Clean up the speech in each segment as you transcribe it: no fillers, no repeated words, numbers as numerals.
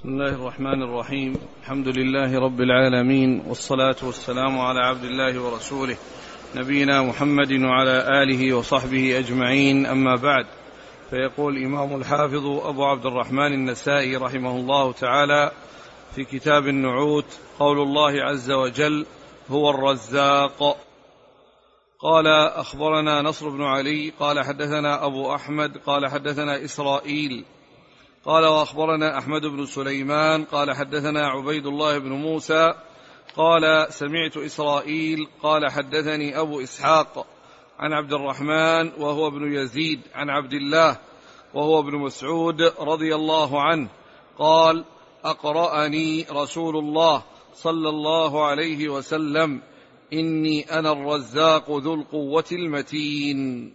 بسم الله الرحمن الرحيم. الحمد لله رب العالمين، والصلاة والسلام على عبد الله ورسوله نبينا محمد وعلى آله وصحبه أجمعين، أما بعد. فيقول الإمام الحافظ أبو عبد الرحمن النسائي رحمه الله تعالى في كتاب النعوت: قول الله عز وجل: هو الرزاق. قال: أخبرنا نصر بن علي قال حدثنا أبو أحمد قال حدثنا إسرائيل قال: وأخبرنا أحمد بن سليمان قال حدثنا عبيد الله بن موسى قال: سمعت إسرائيل قال حدثني أبو إسحاق عن عبد الرحمن وهو ابن يزيد عن عبد الله وهو ابن مسعود رضي الله عنه قال: أقرأني رسول الله صلى الله عليه وسلم: إني أنا الرزاق ذو القوة المتين.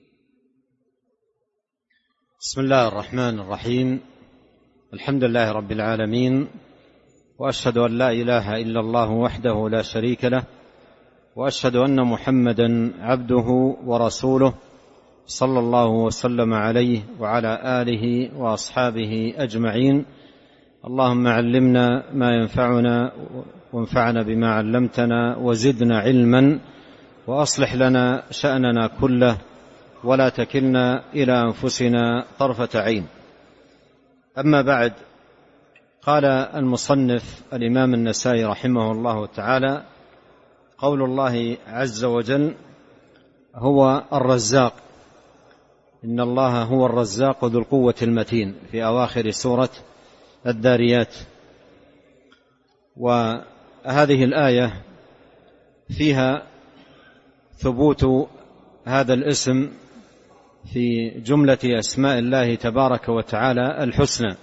بسم الله الرحمن الرحيم. الحمد لله رب العالمين، وأشهد أن لا إله إلا الله وحده لا شريك له، وأشهد أن محمدا عبده ورسوله صلى الله وسلم عليه وعلى آله وأصحابه أجمعين. اللهم علمنا ما ينفعنا وانفعنا بما علمتنا وزدنا علما، وأصلح لنا شأننا كله ولا تكلنا إلى أنفسنا طرفة عين. أما بعد، قال المصنف الإمام النسائي رحمه الله تعالى: قول الله عز وجل: هو الرزاق، إن الله هو الرزاق ذو القوة المتين، في أواخر سورة الذاريات. وهذه الآية فيها ثبوت هذا الاسم في جملة أسماء الله تبارك وتعالى الحسنى.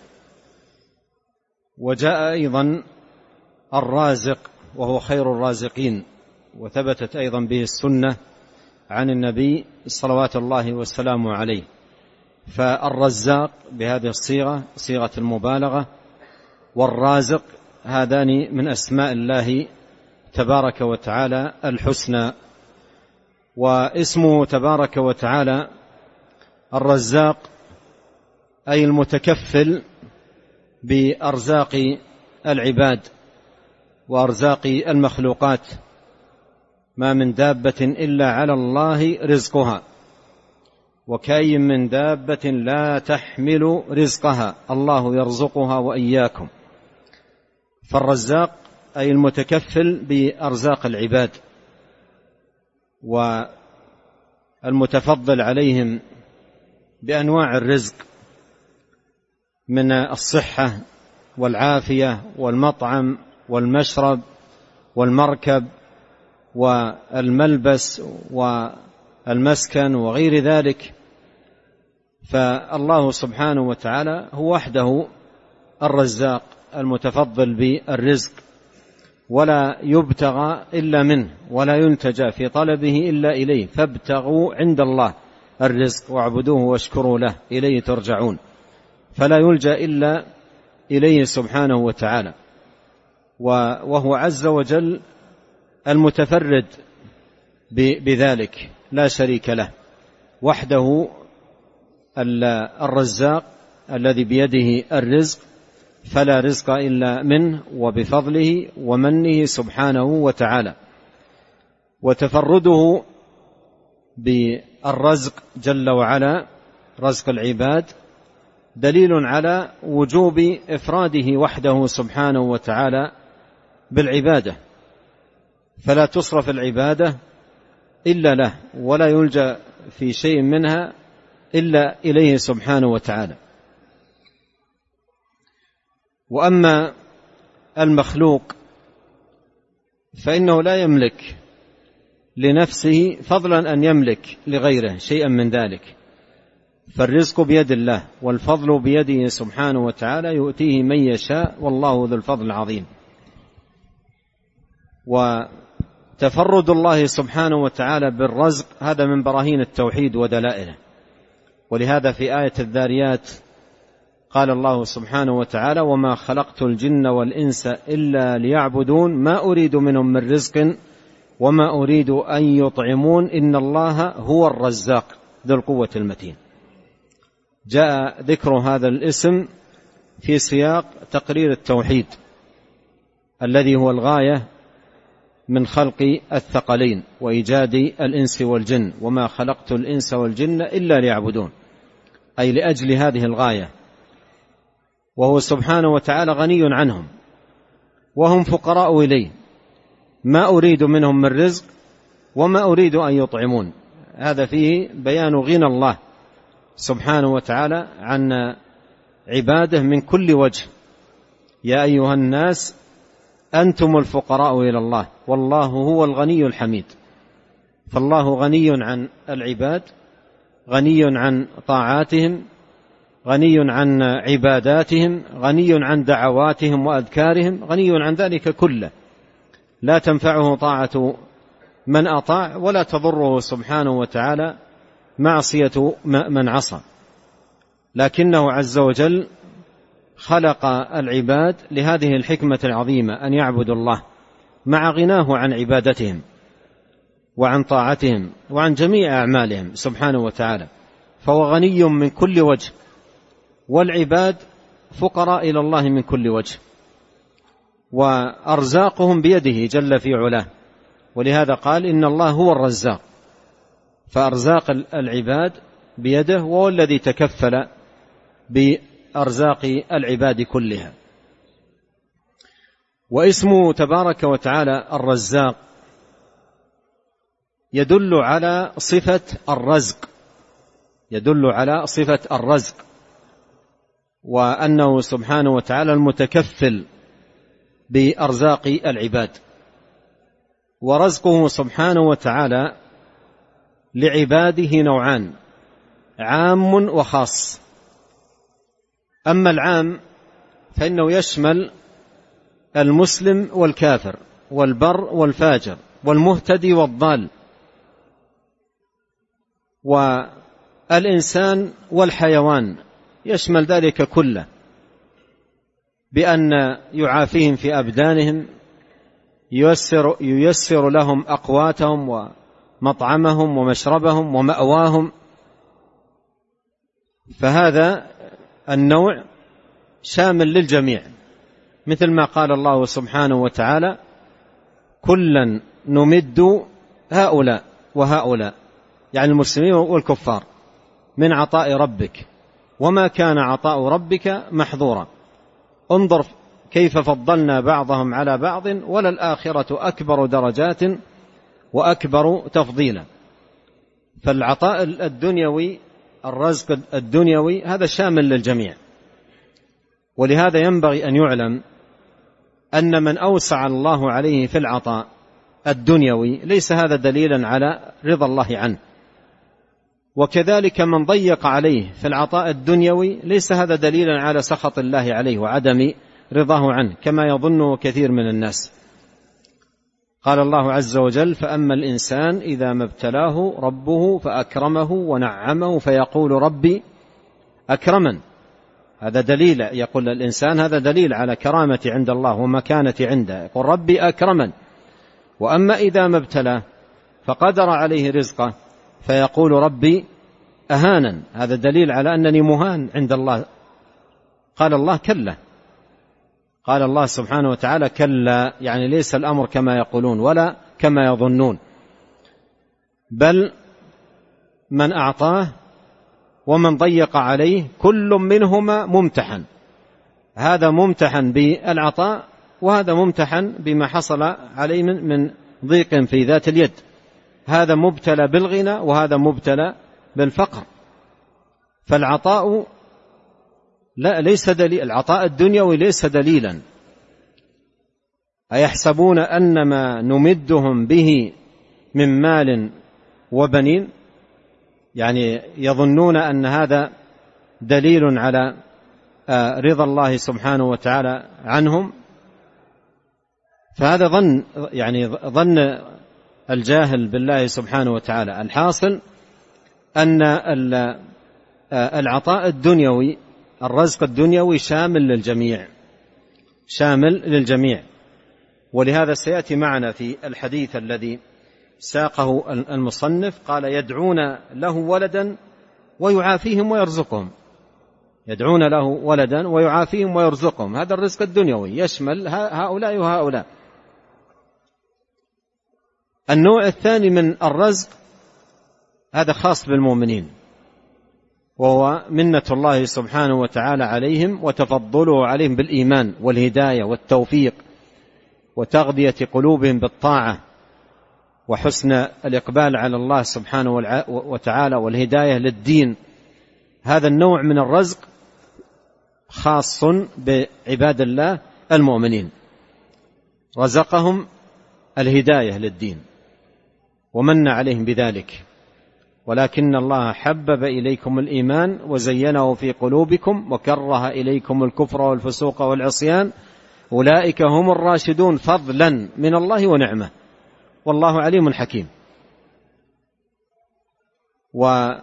وجاء أيضا الرازق وهو خير الرازقين، وثبتت أيضا به السنة عن النبي صلوات الله والسلام عليه. فالرزاق بهذه الصيغة صيغة المبالغة، والرازق هذان من أسماء الله تبارك وتعالى الحسنى. واسمه تبارك وتعالى الرزاق أي المتكفل بأرزاق العباد وأرزاق المخلوقات، ما من دابة إلا على الله رزقها، وكأي من دابة لا تحمل رزقها، الله يرزقها وإياكم. فالرزاق أي المتكفل بأرزاق العباد والمتفضل عليهم بأنواع الرزق، من الصحة والعافية والمطعم والمشرب والمركب والملبس والمسكن وغير ذلك. فالله سبحانه وتعالى هو وحده الرزاق المتفضل بالرزق، ولا يبتغى إلا منه، ولا ينتجى في طلبه إلا إليه. فابتغوا عند الله الرزق واعبدوه واشكروا له إليه ترجعون. فلا يلجأ إلا إليه سبحانه وتعالى، وهو عز وجل المتفرد بذلك، لا شريك له، وحده الرزاق الذي بيده الرزق، فلا رزق إلا منه وبفضله ومنه سبحانه وتعالى. وتفرده بالرزق جل وعلا، رزق العباد، دليل على وجوب إفراده وحده سبحانه وتعالى بالعبادة، فلا تصرف العبادة إلا له، ولا يلجأ في شيء منها إلا إليه سبحانه وتعالى. وأما المخلوق فإنه لا يملك لنفسه فضلا أن يملك لغيره شيئا من ذلك، فالرزق بيد الله والفضل بيده سبحانه وتعالى، يؤتيه من يشاء والله ذو الفضل العظيم. وتفرد الله سبحانه وتعالى بالرزق هذا من براهين التوحيد ودلائله. ولهذا في آية الذاريات قال الله سبحانه وتعالى: وما خلقت الجن والإنس إلا ليعبدون ما أريد منهم من رزق وما أريد أن يطعمون إن الله هو الرزاق ذو القوة المتين. جاء ذكر هذا الاسم في سياق تقرير التوحيد الذي هو الغاية من خلق الثقلين وإيجاد الإنس والجن، وما خلقت الإنس والجن إلا ليعبدون، أي لأجل هذه الغاية. وهو سبحانه وتعالى غني عنهم وهم فقراء إليه، ما أريد منهم من رزق وما أريد أن يطعمون. هذا فيه بيان غنى الله سبحانه وتعالى عن عباده من كل وجه. يا أيها الناس أنتم الفقراء إلى الله والله هو الغني الحميد. فالله غني عن العباد، غني عن طاعاتهم، غني عن عباداتهم، غني عن دعواتهم وأذكارهم، غني عن ذلك كله، لا تنفعه طاعة من أطاع ولا تضره سبحانه وتعالى معصية من عصى. لكنه عز وجل خلق العباد لهذه الحكمة العظيمة، أن يعبدوا الله مع غناه عن عبادتهم وعن طاعتهم وعن جميع أعمالهم سبحانه وتعالى. فهو غني من كل وجه، والعباد فقراء إلى الله من كل وجه، وأرزاقهم بيده جل في علاه. ولهذا قال إن الله هو الرزاق، فأرزاق العباد بيده، وهو الذي تكفل بأرزاق العباد كلها. واسمه تبارك وتعالى الرزاق يدل على صفة الرزق، يدل على صفة الرزق، وأنه سبحانه وتعالى المتكفل بأرزاق العباد. ورزقه سبحانه وتعالى لعباده نوعان، عام وخاص. أما العام فإنه يشمل المسلم والكافر والبر والفاجر والمهتدي والضال والإنسان والحيوان، يشمل ذلك كله، بأن يعافيهم في أبدانهم، ييسر لهم أقواتهم ومطعمهم ومشربهم ومأواهم. فهذا النوع شامل للجميع، مثل ما قال الله سبحانه وتعالى كلا نمد هؤلاء وهؤلاء، يعني المسلمين والكفار، من عطاء ربك وما كان عطاء ربك محظورا. انظر كيف فضلنا بعضهم على بعض وللآخرة أكبر درجات وأكبر تفضيلا. فالعطاء الدنيوي، الرزق الدنيوي، هذا شامل للجميع. ولهذا ينبغي أن يعلم أن من أوسع الله عليه في العطاء الدنيوي ليس هذا دليلا على رضا الله عنه، وكذلك من ضيق عليه في العطاء الدنيوي ليس هذا دليلا على سخط الله عليه وعدم رضاه عنه كما يظنه كثير من الناس. قال الله عز وجل فأما الإنسان إذا ما ابتلاه ربه فأكرمه ونعمه فيقول ربي أكرمن. هذا دليل، يقول الإنسان هذا دليل على كرامة عند الله ومكانة عنده، يقول ربي أكرمن. وأما إذا ما ابتلاه فقدر عليه رزقه فيقول ربي أهانن، هذا دليل على أنني مهان عند الله. قال الله كلا، قال الله سبحانه وتعالى كلا، يعني ليس الأمر كما يقولون ولا كما يظنون، بل من أعطاه ومن ضيق عليه كل منهما ممتحن، هذا ممتحن بالعطاء وهذا ممتحن بما حصل عليه من ضيق في ذات اليد، هذا مبتلى بالغنى وهذا مبتلى بالفقر. فالعطاء ليس دليل، العطاء الدنيوي ليس دليلا. أيحسبون أن ما نمدهم به من مال وبنين، يعني يظنون أن هذا دليل على رضا الله سبحانه وتعالى عنهم. فهذا ظن، يعني ظن الجاهل بالله سبحانه وتعالى. الحاصل أن العطاء الدنيوي، الرزق الدنيوي شامل للجميع، شامل للجميع. ولهذا سيأتي معنا في الحديث الذي ساقه المصنف، قال يدعون له ولدا ويعافيهم ويرزقهم، يدعون له ولدا ويعافيهم ويرزقهم. هذا الرزق الدنيوي يشمل هؤلاء وهؤلاء. النوع الثاني من الرزق هذا خاص بالمؤمنين، وهو منة الله سبحانه وتعالى عليهم وتفضله عليهم بالإيمان والهداية والتوفيق وتغذية قلوبهم بالطاعة وحسن الإقبال على الله سبحانه وتعالى والهداية للدين. هذا النوع من الرزق خاص بعباد الله المؤمنين، رزقهم الهداية للدين ومن عليهم بذلك. ولكن الله حبب إليكم الإيمان وزينه في قلوبكم وكره إليكم الكفر والفسوق والعصيان أولئك هم الراشدون فضلا من الله ونعمة والله عليم حكيم. وهذه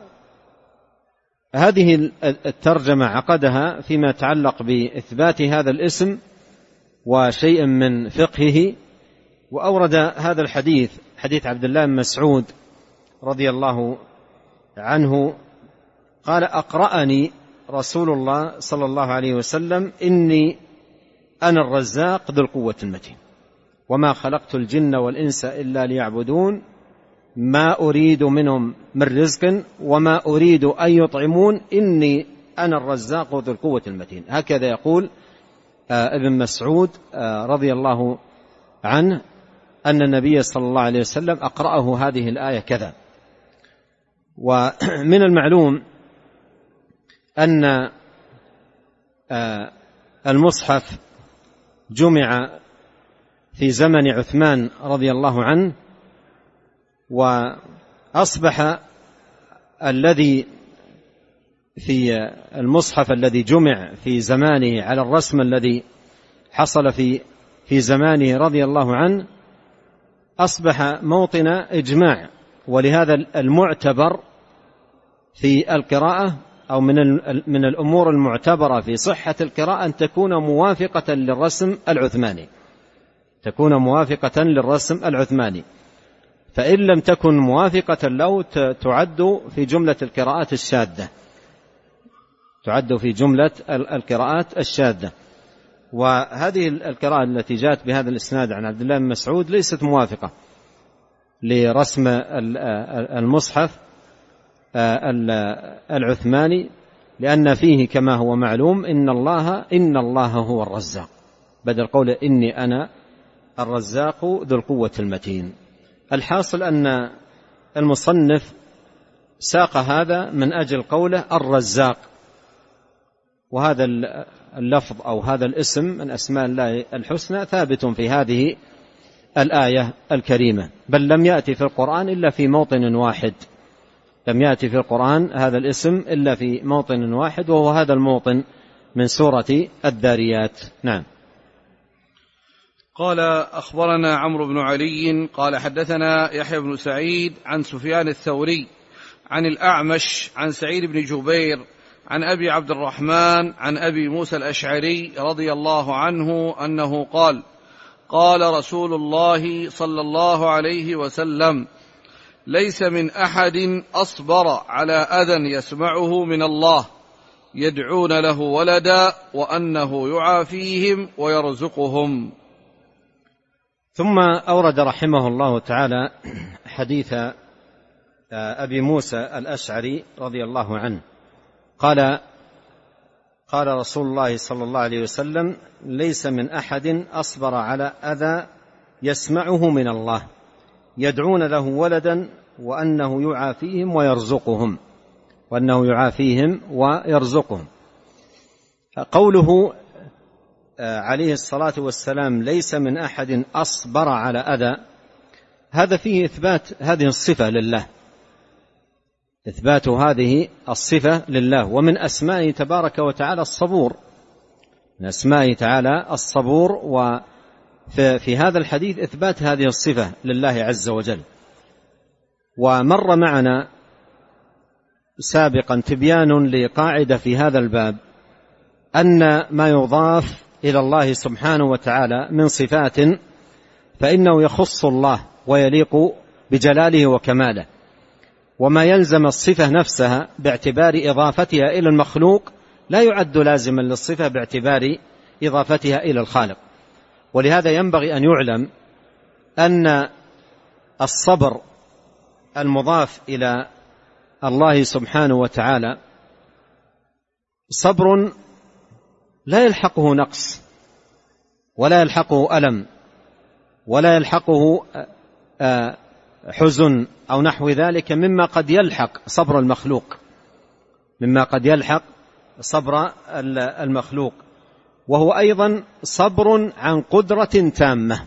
الترجمة عقدها فيما يتعلق بإثبات هذا الاسم وشيء من فقهه، وأورد هذا الحديث، حديث عبد الله بن مسعود رضي الله عنه قال: أقرأني رسول الله صلى الله عليه وسلم إني أنا الرزاق ذو القوة المتين وما خلقت الجن والإنس إلا ليعبدون ما أريد منهم من رزق وما أريد أن يطعمون إني أنا الرزاق ذو القوة المتين. هكذا يقول ابن مسعود رضي الله عنه أن النبي صلى الله عليه وسلم أقرأه هذه الآية كذا. ومن المعلوم أن المصحف جمع في زمن عثمان رضي الله عنه، وأصبح الذي في المصحف الذي جمع في زمانه على الرسم الذي حصل في زمانه رضي الله عنه أصبح موطن إجماع. ولهذا المعتبر في القراءة أو من الأمور المعتبرة في صحة القراءة أن تكون موافقة للرسم العثماني، تكون موافقة للرسم العثماني. فإن لم تكن موافقة له تعد في جملة القراءات الشاذة، تعد في جملة القراءات الشاذة. وهذه القراءة التي جاءت بهذا الإسناد عن عبد الله بن مسعود ليست موافقة لرسم المصحف العثماني، لأن فيه كما هو معلوم إن الله هو الرزاق، بدل قول إني أنا الرزاق ذو القوة المتين. الحاصل أن المصنف ساق هذا من أجل قوله الرزاق، وهذا اللفظ أو هذا الاسم من أسماء الله الحسنى ثابت في هذه الآية الكريمة، بل لم يأتي في القرآن إلا في موطن واحد، لم يأتي في القرآن هذا الاسم إلا في موطن واحد، وهو هذا الموطن من سورة الذاريات. نعم. قال: أخبرنا عمرو بن علي قال حدثنا يحيى بن سعيد عن سفيان الثوري عن الأعمش عن سعيد بن جبير عن أبي عبد الرحمن عن أبي موسى الأشعري رضي الله عنه أنه قال: قال رسول الله صلى الله عليه وسلم: ليس من أحد أصبر على أذى يسمعه من الله يدعون له ولدا وأنه يعافيهم ويرزقهم. ثم أورد رحمه الله تعالى حديث أبي موسى الأشعري رضي الله عنه قال رسول الله صلى الله عليه وسلم: ليس من أحد أصبر على أذى يسمعه من الله يدعون له ولدا وأنه يعافيهم ويرزقهم، وأنه يعافيهم ويرزقهم. قوله عليه الصلاة والسلام ليس من أحد أصبر على أذى، هذا فيه إثبات هذه الصفة لله، إثبات هذه الصفة لله. ومن أسمائه تبارك وتعالى الصبور، من أسمائه تعالى الصبور، وفي هذا الحديث إثبات هذه الصفة لله عز وجل. ومر معنا سابقا تبيان لقاعدة في هذا الباب، أن ما يضاف إلى الله سبحانه وتعالى من صفات فإنه يخص الله ويليق بجلاله وكماله، وما يلزم الصفة نفسها باعتبار إضافتها إلى المخلوق لا يعد لازما للصفة باعتبار إضافتها إلى الخالق. ولهذا ينبغي أن يعلم أن الصبر المضاف إلى الله سبحانه وتعالى صبر لا يلحقه نقص ولا يلحقه ألم ولا يلحقه حزن أو نحو ذلك مما قد يلحق صبر المخلوق، مما قد يلحق صبر المخلوق، وهو أيضا صبر عن قدرة تامة،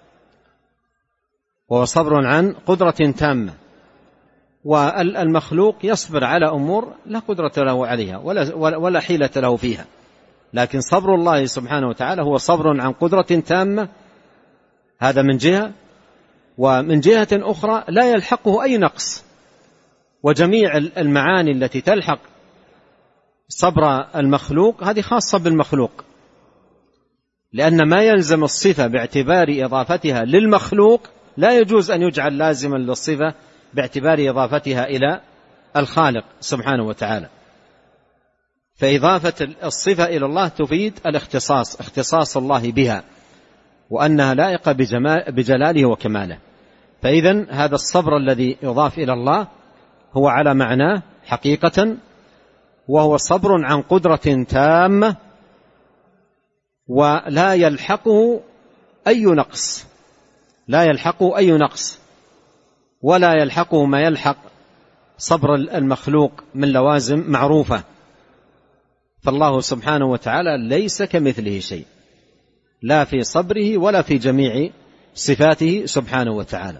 وهو صبر عن قدرة تامة. والمخلوق يصبر على أمور لا قدرة له عليها ولا حيلة له فيها، لكن صبر الله سبحانه وتعالى هو صبر عن قدرة تامة، هذا من جهة. ومن جهة أخرى لا يلحقه أي نقص، وجميع المعاني التي تلحق صبر المخلوق هذه خاصة بالمخلوق، لأن ما يلزم الصفة باعتبار إضافتها للمخلوق لا يجوز أن يجعل لازما للصفة باعتبار إضافتها إلى الخالق سبحانه وتعالى. فإضافة الصفة إلى الله تفيد الاختصاص، اختصاص الله بها، وأنها لائقة بجلاله وكماله. فإذن هذا الصبر الذي يضاف إلى الله هو على معناه حقيقة، وهو صبر عن قدرة تامة ولا يلحقه أي نقص، لا يلحقه أي نقص ولا يلحقه ما يلحق صبر المخلوق من لوازم معروفة. فالله سبحانه وتعالى ليس كمثله شيء، لا في صبره ولا في جميع صفاته سبحانه وتعالى.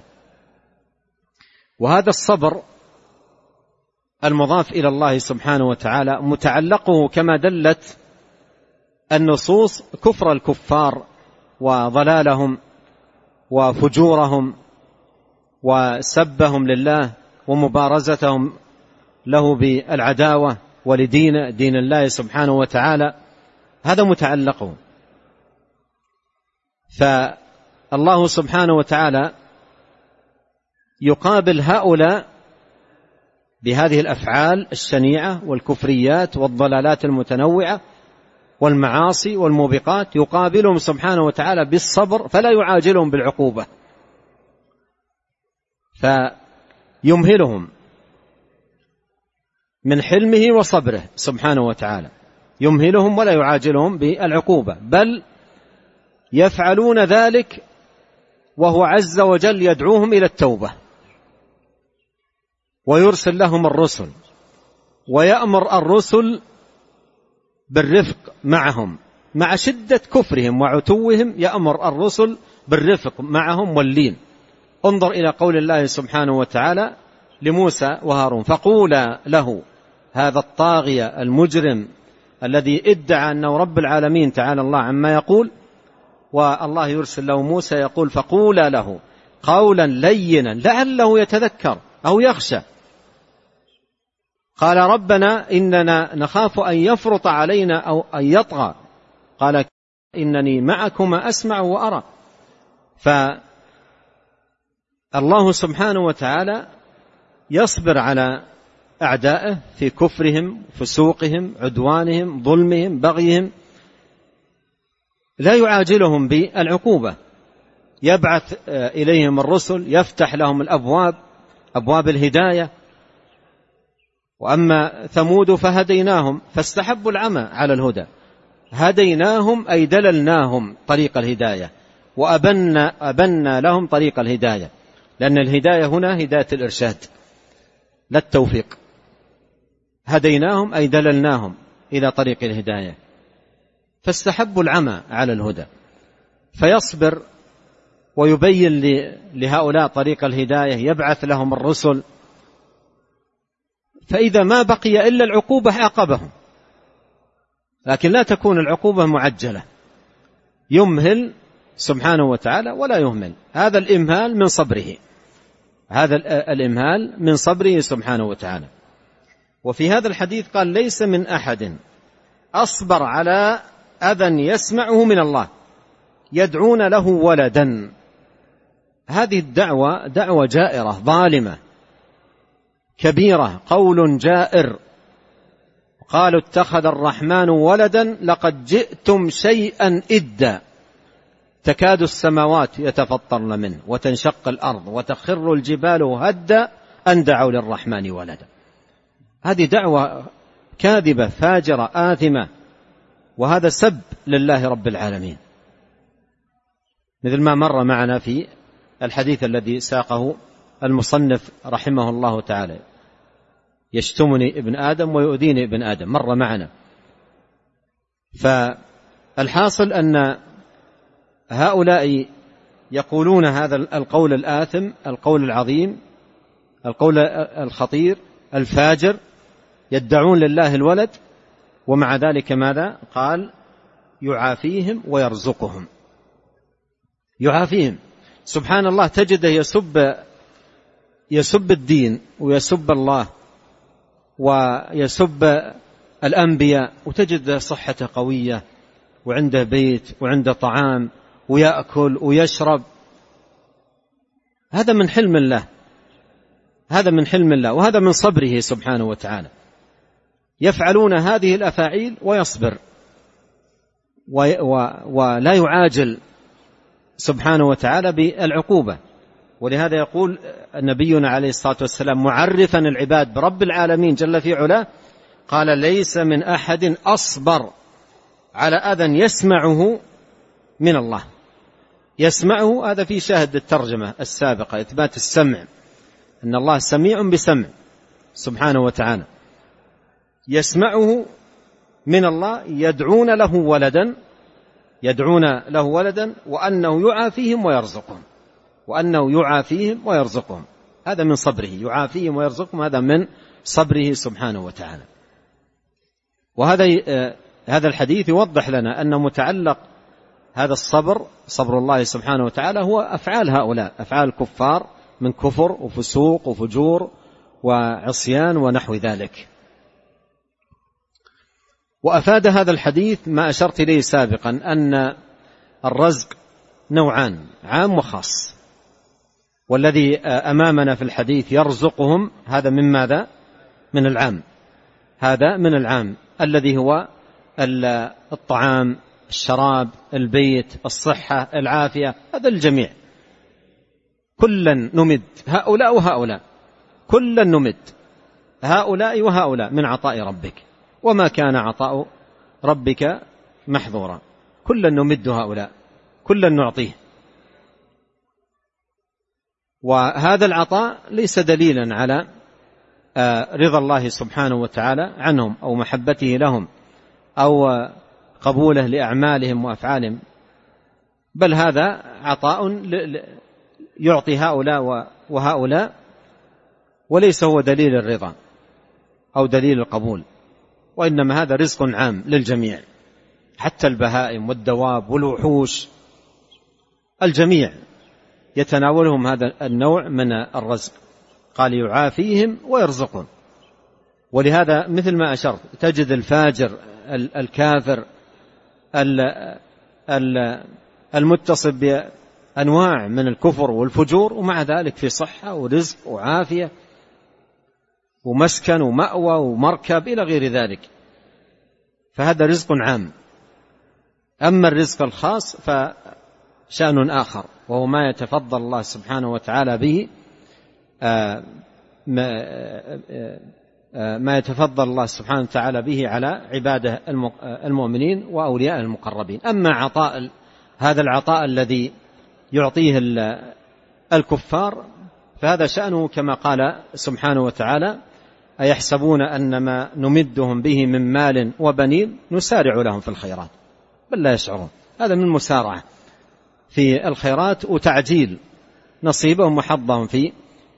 وهذا الصبر المضاف إلى الله سبحانه وتعالى متعلقه كما دلت النصوص كفر الكفار وضلالهم وفجورهم وسبهم لله ومبارزتهم له بالعداوة ولدين دين الله سبحانه وتعالى، هذا متعلقه. فالله سبحانه وتعالى يقابل هؤلاء بهذه الأفعال الشنيعة والكفريات والضلالات المتنوعة والمعاصي والموبقات، يقابلهم سبحانه وتعالى بالصبر فلا يعاجلهم بالعقوبة، فيمهلهم من حلمه وصبره سبحانه وتعالى، يمهلهم ولا يعاجلهم بالعقوبة، بل يفعلون ذلك وهو عز وجل يدعوهم إلى التوبة ويرسل لهم الرسل ويأمر الرسل بالرفق معهم مع شدة كفرهم وعتوهم، يأمر الرسل بالرفق معهم واللين. انظر إلى قول الله سبحانه وتعالى لموسى وهارون: فقولا له، هذا الطاغية المجرم الذي ادعى أنه رب العالمين تعالى الله عما يقول، والله يرسل له موسى يقول: فقولا له قولا لينا لعله يتذكر أو يخشى. قال: ربنا إننا نخاف أن يفرط علينا أو أن يطغى. قال: إنني معكما أسمع وأرى. فالله سبحانه وتعالى يصبر على أعدائه في كفرهم، فسوقهم، عدوانهم، ظلمهم، بغيهم، لا يعاجلهم بالعقوبة، يبعث إليهم الرسل، يفتح لهم الأبواب، أبواب الهداية. وأما ثمود فهديناهم فاستحبوا العمى على الهدى، هديناهم أي دللناهم طريق الهداية وأبنا لهم طريق الهداية، لأن الهداية هنا هداية الإرشاد لا التوفيق. هديناهم أي دللناهم إلى طريق الهداية، فاستحبوا العمى على الهدى، فيصبر ويبين لهؤلاء طريق الهداية، يبعث لهم الرسل، فإذا ما بقي إلا العقوبة عاقبهم، لكن لا تكون العقوبة معجلة، يمهل سبحانه وتعالى ولا يهمل. هذا الإمهال من صبره، هذا الإمهال من صبره سبحانه وتعالى. وفي هذا الحديث قال: ليس من أحد أصبر على أذى يسمعه من الله يدعون له ولدا. هذه الدعوة دعوة جائرة ظالمة كبيرة، قول جائر، قالوا اتخذ الرحمن ولدا لقد جئتم شيئا إدا تكاد السماوات يتفطرن منه وتنشق الأرض وتخر الجبال هدا أن دعوا للرحمن ولدا. هذه دعوة كاذبة فاجرة آثمة، وهذا سب لله رب العالمين، مثل ما مر معنا في الحديث الذي ساقه المصنف رحمه الله تعالى: يشتمني ابن آدم ويؤذيني ابن آدم، مر معنا. فالحاصل أن هؤلاء يقولون هذا القول الآثم، القول العظيم، القول الخطير الفاجر، يدعون لله الولد، ومع ذلك ماذا قال؟ يعافيهم ويرزقهم. يعافيهم، سبحان الله، تجده يسب الدين ويسب الله ويسب الأنبياء، وتجد صحته قوية وعنده بيت وعنده طعام ويأكل ويشرب. هذا من حلم الله، هذا من حلم الله، وهذا من صبره سبحانه وتعالى. يفعلون هذه الأفاعيل ويصبر ولا يعاجل سبحانه وتعالى بالعقوبة. ولهذا يقول نبينا عليه الصلاة والسلام معرفا العباد برب العالمين جل في علاه، قال: ليس من أحد أصبر على أذى يسمعه من الله. يسمعه هذا في شاهد الترجمة السابقة، إثبات السمع، أن الله سميع بسمع سبحانه وتعالى. يسمعه من الله، يدعون له ولدا وأنه يعافيهم ويرزقهم، وأنه يعافيهم ويرزقهم. هذا من صبره، يعافيهم ويرزقهم، هذا من صبره سبحانه وتعالى. وهذا الحديث يوضح لنا أن متعلق هذا الصبر، صبر الله سبحانه وتعالى، هو أفعال هؤلاء، أفعال الكفار من كفر وفسوق وفجور وعصيان ونحو ذلك. وأفاد هذا الحديث ما أشرت إليه سابقا، أن الرزق نوعان، عام وخاص. والذي أمامنا في الحديث يرزقهم، هذا من ماذا؟ من العام، هذا من العام الذي هو الطعام، الشراب، البيت، الصحة، العافية، هذا الجميع. كلا نمد هؤلاء وهؤلاء، كلا نمد هؤلاء وهؤلاء من عطاء ربك، وما كان عطاء ربك محظورا. كلا نمد هؤلاء، كلا نعطيه. وهذا العطاء ليس دليلا على رضا الله سبحانه وتعالى عنهم أو محبته لهم أو قبوله لأعمالهم وأفعالهم، بل هذا عطاء يعطي هؤلاء وهؤلاء، وليس هو دليل الرضا أو دليل القبول، وإنما هذا رزق عام للجميع، حتى البهائم والدواب والوحوش، الجميع يتناولهم هذا النوع من الرزق. قال يعافيهم ويرزقهم. ولهذا مثل ما أشرت، تجد الفاجر الكافر المتصف بأنواع من الكفر والفجور، ومع ذلك في صحة ورزق وعافية ومسكن ومأوى ومركب إلى غير ذلك، فهذا رزق عام. أما الرزق الخاص فشأن آخر، وهو ما يتفضل الله سبحانه وتعالى به، ما يتفضل الله سبحانه وتعالى به على عباده المؤمنين وأولياء المقربين. أما عطاء هذا العطاء الذي يعطيه الكفار، فهذا شأنه كما قال سبحانه وتعالى: أيحسبون أن ما نمدهم به من مال وبنين نسارع لهم في الخيرات بل لا يشعرون. هذا من مسارعة في الخيرات وتعجيل نصيبهم وحظهم في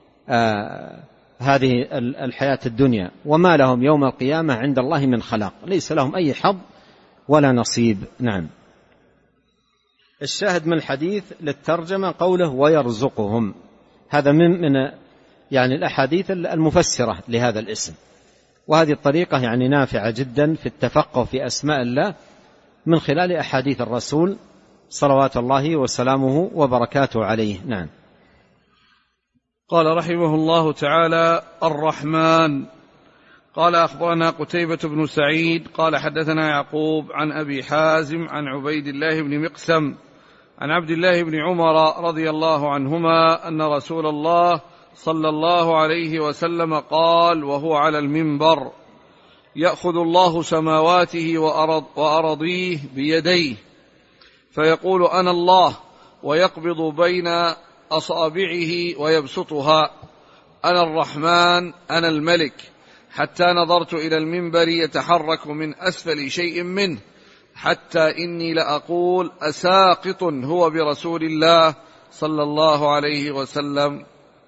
هذه الحياة الدنيا، وما لهم يوم القيامة عند الله من خلاق، ليس لهم أي حظ ولا نصيب. نعم. الشاهد من الحديث للترجمة قوله ويرزقهم، هذا من يعني الأحاديث المفسرة لهذا الاسم، وهذه الطريقة يعني نافعة جدا في التفقه في أسماء الله من خلال أحاديث الرسول صلوات الله وسلامه وبركاته عليه. نعم. قال رحمه الله تعالى: الرحمن قال أخبرنا قتيبة بن سعيد قال حدثنا يعقوب عن أبي حازم عن عبيد الله بن مقسم عن عبد الله بن عمر رضي الله عنهما أن رسول الله صلى الله عليه وسلم قال وهو على المنبر: يأخذ الله سماواته وأرضيه بيديه فيقول أنا الله، ويقبض بين أصابعه ويبسطها، أنا الرحمن أنا الملك، حتى نظرت إلى المنبر يتحرك من أسفل شيء منه، حتى إني لأقول أساقط هو برسول الله صلى الله عليه وسلم.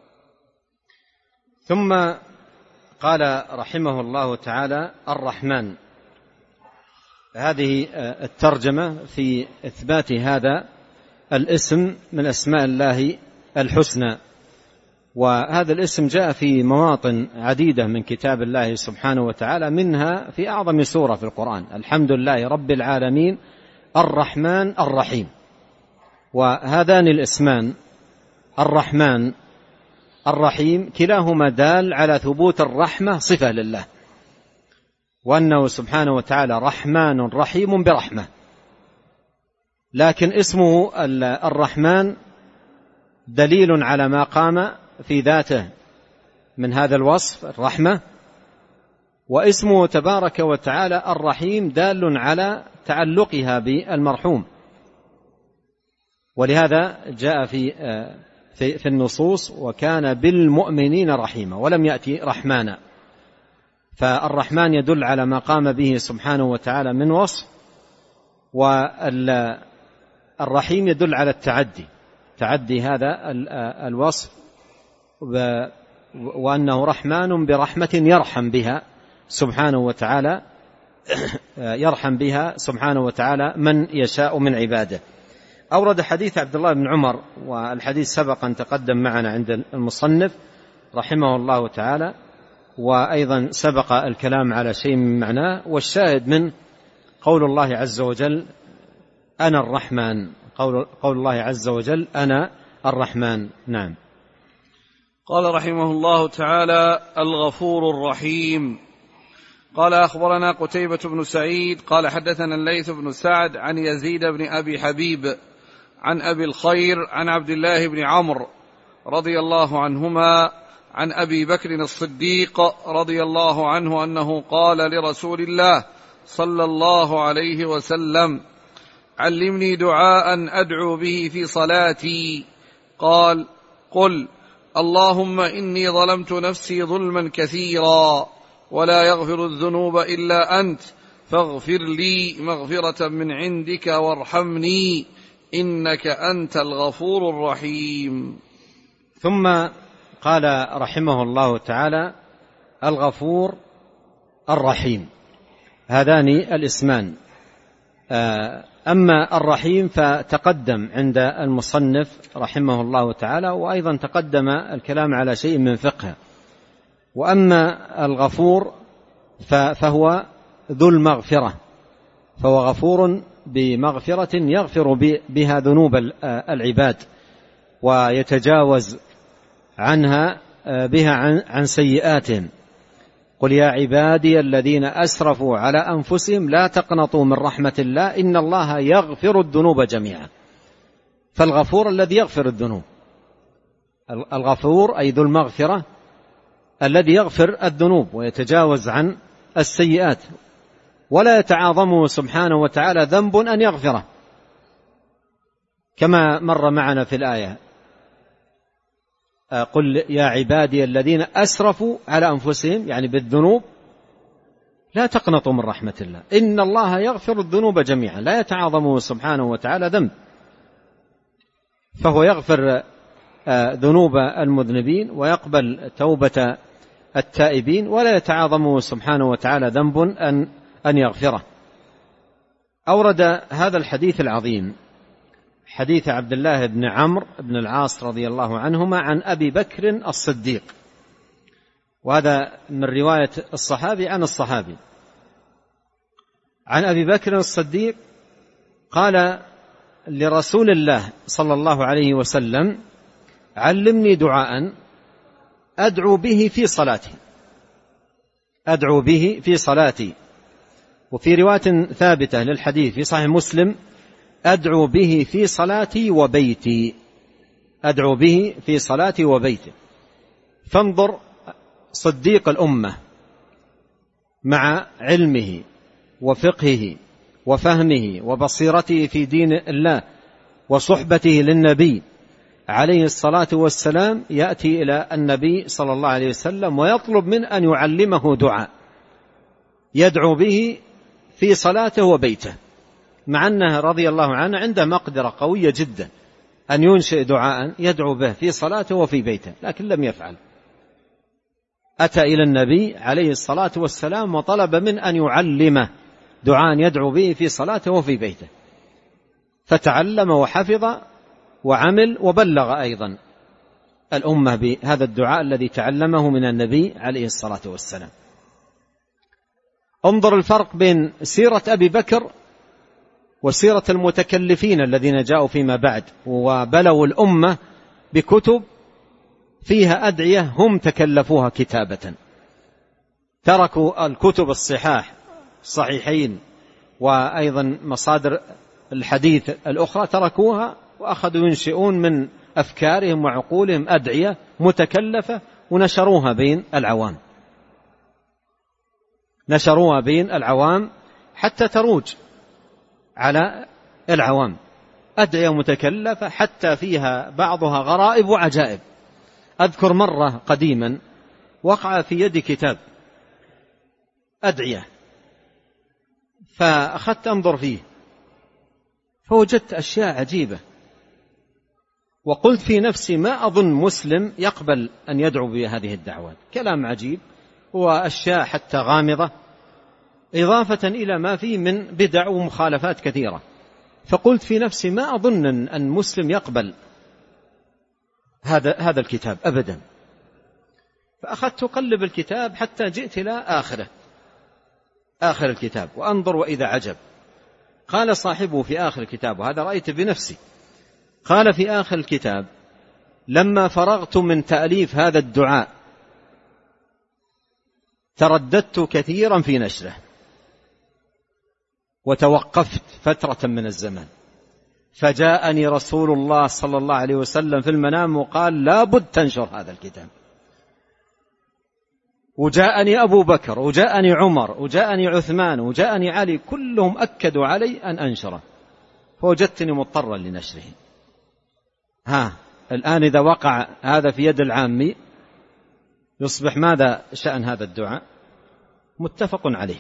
ثم قال رحمه الله تعالى: الرحمن. هذه الترجمة في إثبات هذا الاسم من أسماء الله الحسنى، وهذا الاسم جاء في مواطن عديدة من كتاب الله سبحانه وتعالى، منها في أعظم سورة في القرآن: الحمد لله رب العالمين الرحمن الرحيم. وهذان الاسمان الرحمن الرحيم كلاهما دال على ثبوت الرحمة صفة لله، وأنه سبحانه وتعالى رحمن رحيم برحمة. لكن اسمه الرحمن دليل على ما قام في ذاته من هذا الوصف الرحمة، واسمه تبارك وتعالى الرحيم دال على تعلقها بالمرحوم. ولهذا جاء في النصوص: وكان بالمؤمنين رحيما، ولم يأتي رحمانا. فالرحمن يدل على ما قام به سبحانه وتعالى من وصف، والرحيم يدل على تعدي هذا الوصف، وأنه رحمن برحمة يرحم بها سبحانه وتعالى من يشاء من عباده. أورد حديث عبد الله بن عمر، والحديث سبق أن تقدم معنا عند المصنف رحمه الله تعالى، وأيضا سبق الكلام على شيء من معناه. والشاهد من قول الله عز وجل: أنا الرحمن، قول الله عز وجل: أنا الرحمن. نعم. قال رحمه الله تعالى: الغفور الرحيم. قال أخبرنا قتيبة بن سعيد قال حدثنا الليث بن سعد عن يزيد بن أبي حبيب عن أبي الخير عن عبد الله بن عمرو رضي الله عنهما عن أبي بكر الصديق رضي الله عنه أنه قال لرسول الله صلى الله عليه وسلم: علمني دعاء أدعو به في صلاتي. قال: قل اللهم إني ظلمت نفسي ظلما كثيرا ولا يغفر الذنوب إلا أنت، فاغفر لي مغفرة من عندك وارحمني إنك أنت الغفور الرحيم. ثم قال رحمه الله تعالى: الغفور الرحيم. هذان الاسمان. أما الرحيم فتقدم عند المصنف رحمه الله تعالى، وأيضا تقدم الكلام على شيء من فقه. وأما الغفور فهو ذو المغفرة، فهو غفور بمغفرة يغفر بها ذنوب العباد، ويتجاوز عنها بها عن سيئاتهم. قل يا عبادي الذين أسرفوا على أنفسهم لا تقنطوا من رحمة الله إن الله يغفر الذنوب جميعا. فالغفور الذي يغفر الذنوب، الغفور أي ذو المغفرة الذي يغفر الذنوب ويتجاوز عن السيئات، ولا يتعاظمه سبحانه وتعالى ذنب أن يغفره، كما مر معنا في الآية: قل يا عبادي الذين أسرفوا على أنفسهم، يعني بالذنوب، لا تقنطوا من رحمة الله إن الله يغفر الذنوب جميعا، لا يتعاظمه سبحانه وتعالى ذنب، فهو يغفر ذنوب المذنبين ويقبل توبة التائبين، ولا يتعاظمه سبحانه وتعالى ذنب أن يغفره. أورد هذا الحديث العظيم حديث عبد الله بن عمرو بن العاص رضي الله عنهما عن أبي بكر الصديق، وهذا من رواية الصحابي عن الصحابي. عن أبي بكر الصديق قال لرسول الله صلى الله عليه وسلم: علمني دعاء أدعو به في صلاتي. أدعو به في صلاتي. وفي رواية ثابتة للحديث في صحيح مسلم: أدعو به في صلاتي وبيتي. أدعو به في صلاتي وبيتي. فانظر صديق الأمة مع علمه وفقهه وفهمه وبصيرته في دين الله وصحبته للنبي عليه الصلاة والسلام، يأتي إلى النبي صلى الله عليه وسلم ويطلب من أن يعلمه دعاء يدعو به في صلاته وبيته، مع أنه رضي الله عنه عنده مقدرة قوية جدا أن ينشئ دعاء يدعو به في صلاته وفي بيته، لكن لم يفعل. أتى إلى النبي عليه الصلاة والسلام وطلب من أن يعلمه دعاء يدعو به في صلاته وفي بيته، فتعلم وحفظ وعمل وبلغ أيضا الأمة بهذا الدعاء الذي تعلمه من النبي عليه الصلاة والسلام. انظر الفرق بين سيرة أبي بكر وسيرة المتكلفين الذين جاءوا فيما بعد وبلوا الأمة بكتب فيها أدعية هم تكلفوها كتابة، تركوا الكتب الصحيحين وأيضا مصادر الحديث الأخرى تركوها وأخذوا ينشئون من أفكارهم وعقولهم أدعية متكلفة ونشروها بين العوام حتى تروج على العوام. أدعية متكلفة حتى فيها بعضها غرائب وعجائب. أذكر مرة قديما وقع في يدي كتاب أدعية، فأخذت أنظر فيه فوجدت أشياء عجيبة، وقلت في نفسي ما أظن مسلم يقبل أن يدعو بهذه الدعوات. كلام عجيب وأشياء حتى غامضة، إضافة إلى ما فيه من بدع ومخالفات كثيرة. فقلت في نفسي ما أظن أن مسلم يقبل هذا الكتاب أبدا. فأخذت أقلب الكتاب حتى جئت إلى آخر الكتاب وأنظر وإذا عجب. قال صاحبه في آخر الكتاب، وهذا رأيت بنفسي، قال في آخر الكتاب: لما فرغت من تأليف هذا الدعاء ترددت كثيرا في نشره وتوقفت فترة من الزمان، فجاءني رسول الله صلى الله عليه وسلم في المنام وقال: لا بد تنشر هذا الكتاب. وجاءني أبو بكر وجاءني عمر وجاءني عثمان وجاءني علي، كلهم أكدوا علي أن أنشره، فوجدتني مضطرا لنشره. الآن إذا وقع هذا في يد العامي يصبح ماذا شأن هذا الدعاء؟ متفق عليه،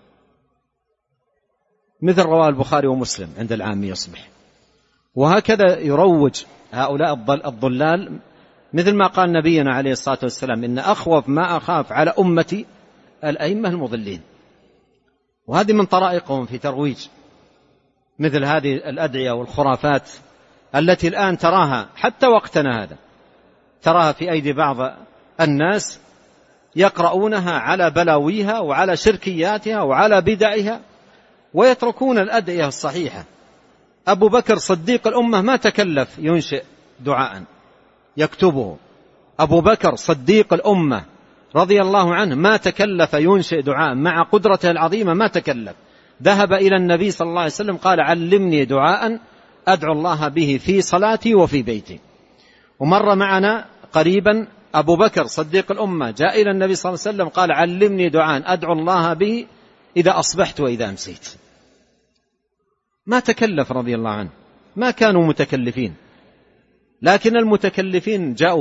مثل رواه البخاري ومسلم عند العامي يصبح. وهكذا يروج هؤلاء الضلال، مثل ما قال نبينا عليه الصلاة والسلام: إن أخوف ما أخاف على أمتي الأئمة المضلين. وهذه من طرائقهم في ترويج مثل هذه الأدعية والخرافات التي الآن تراها حتى وقتنا هذا، تراها في أيدي بعض الناس يقرؤونها على بلاويها وعلى شركياتها وعلى بدعها ويتركون الأدعية الصحيحة. أبو بكر صديق الأمة ما تكلف ينشئ دعاء يكتبه. أبو بكر صديق الأمة رضي الله عنه ما تكلف ينشئ دعاء، مع قدرته العظيمة ما تكلف. ذهب إلى النبي صلى الله عليه وسلم قال: علمني دعاء أدعو الله به في صلاتي وفي بيتي. ومر معنا قريبا أبو بكر صديق الأمة جاء إلى النبي صلى الله عليه وسلم قال: علمني دعاء أدعو الله به إذا أصبحت وإذا أمسيت. ما تكلف رضي الله عنه، ما كانوا متكلفين. لكن المتكلفين جاءوا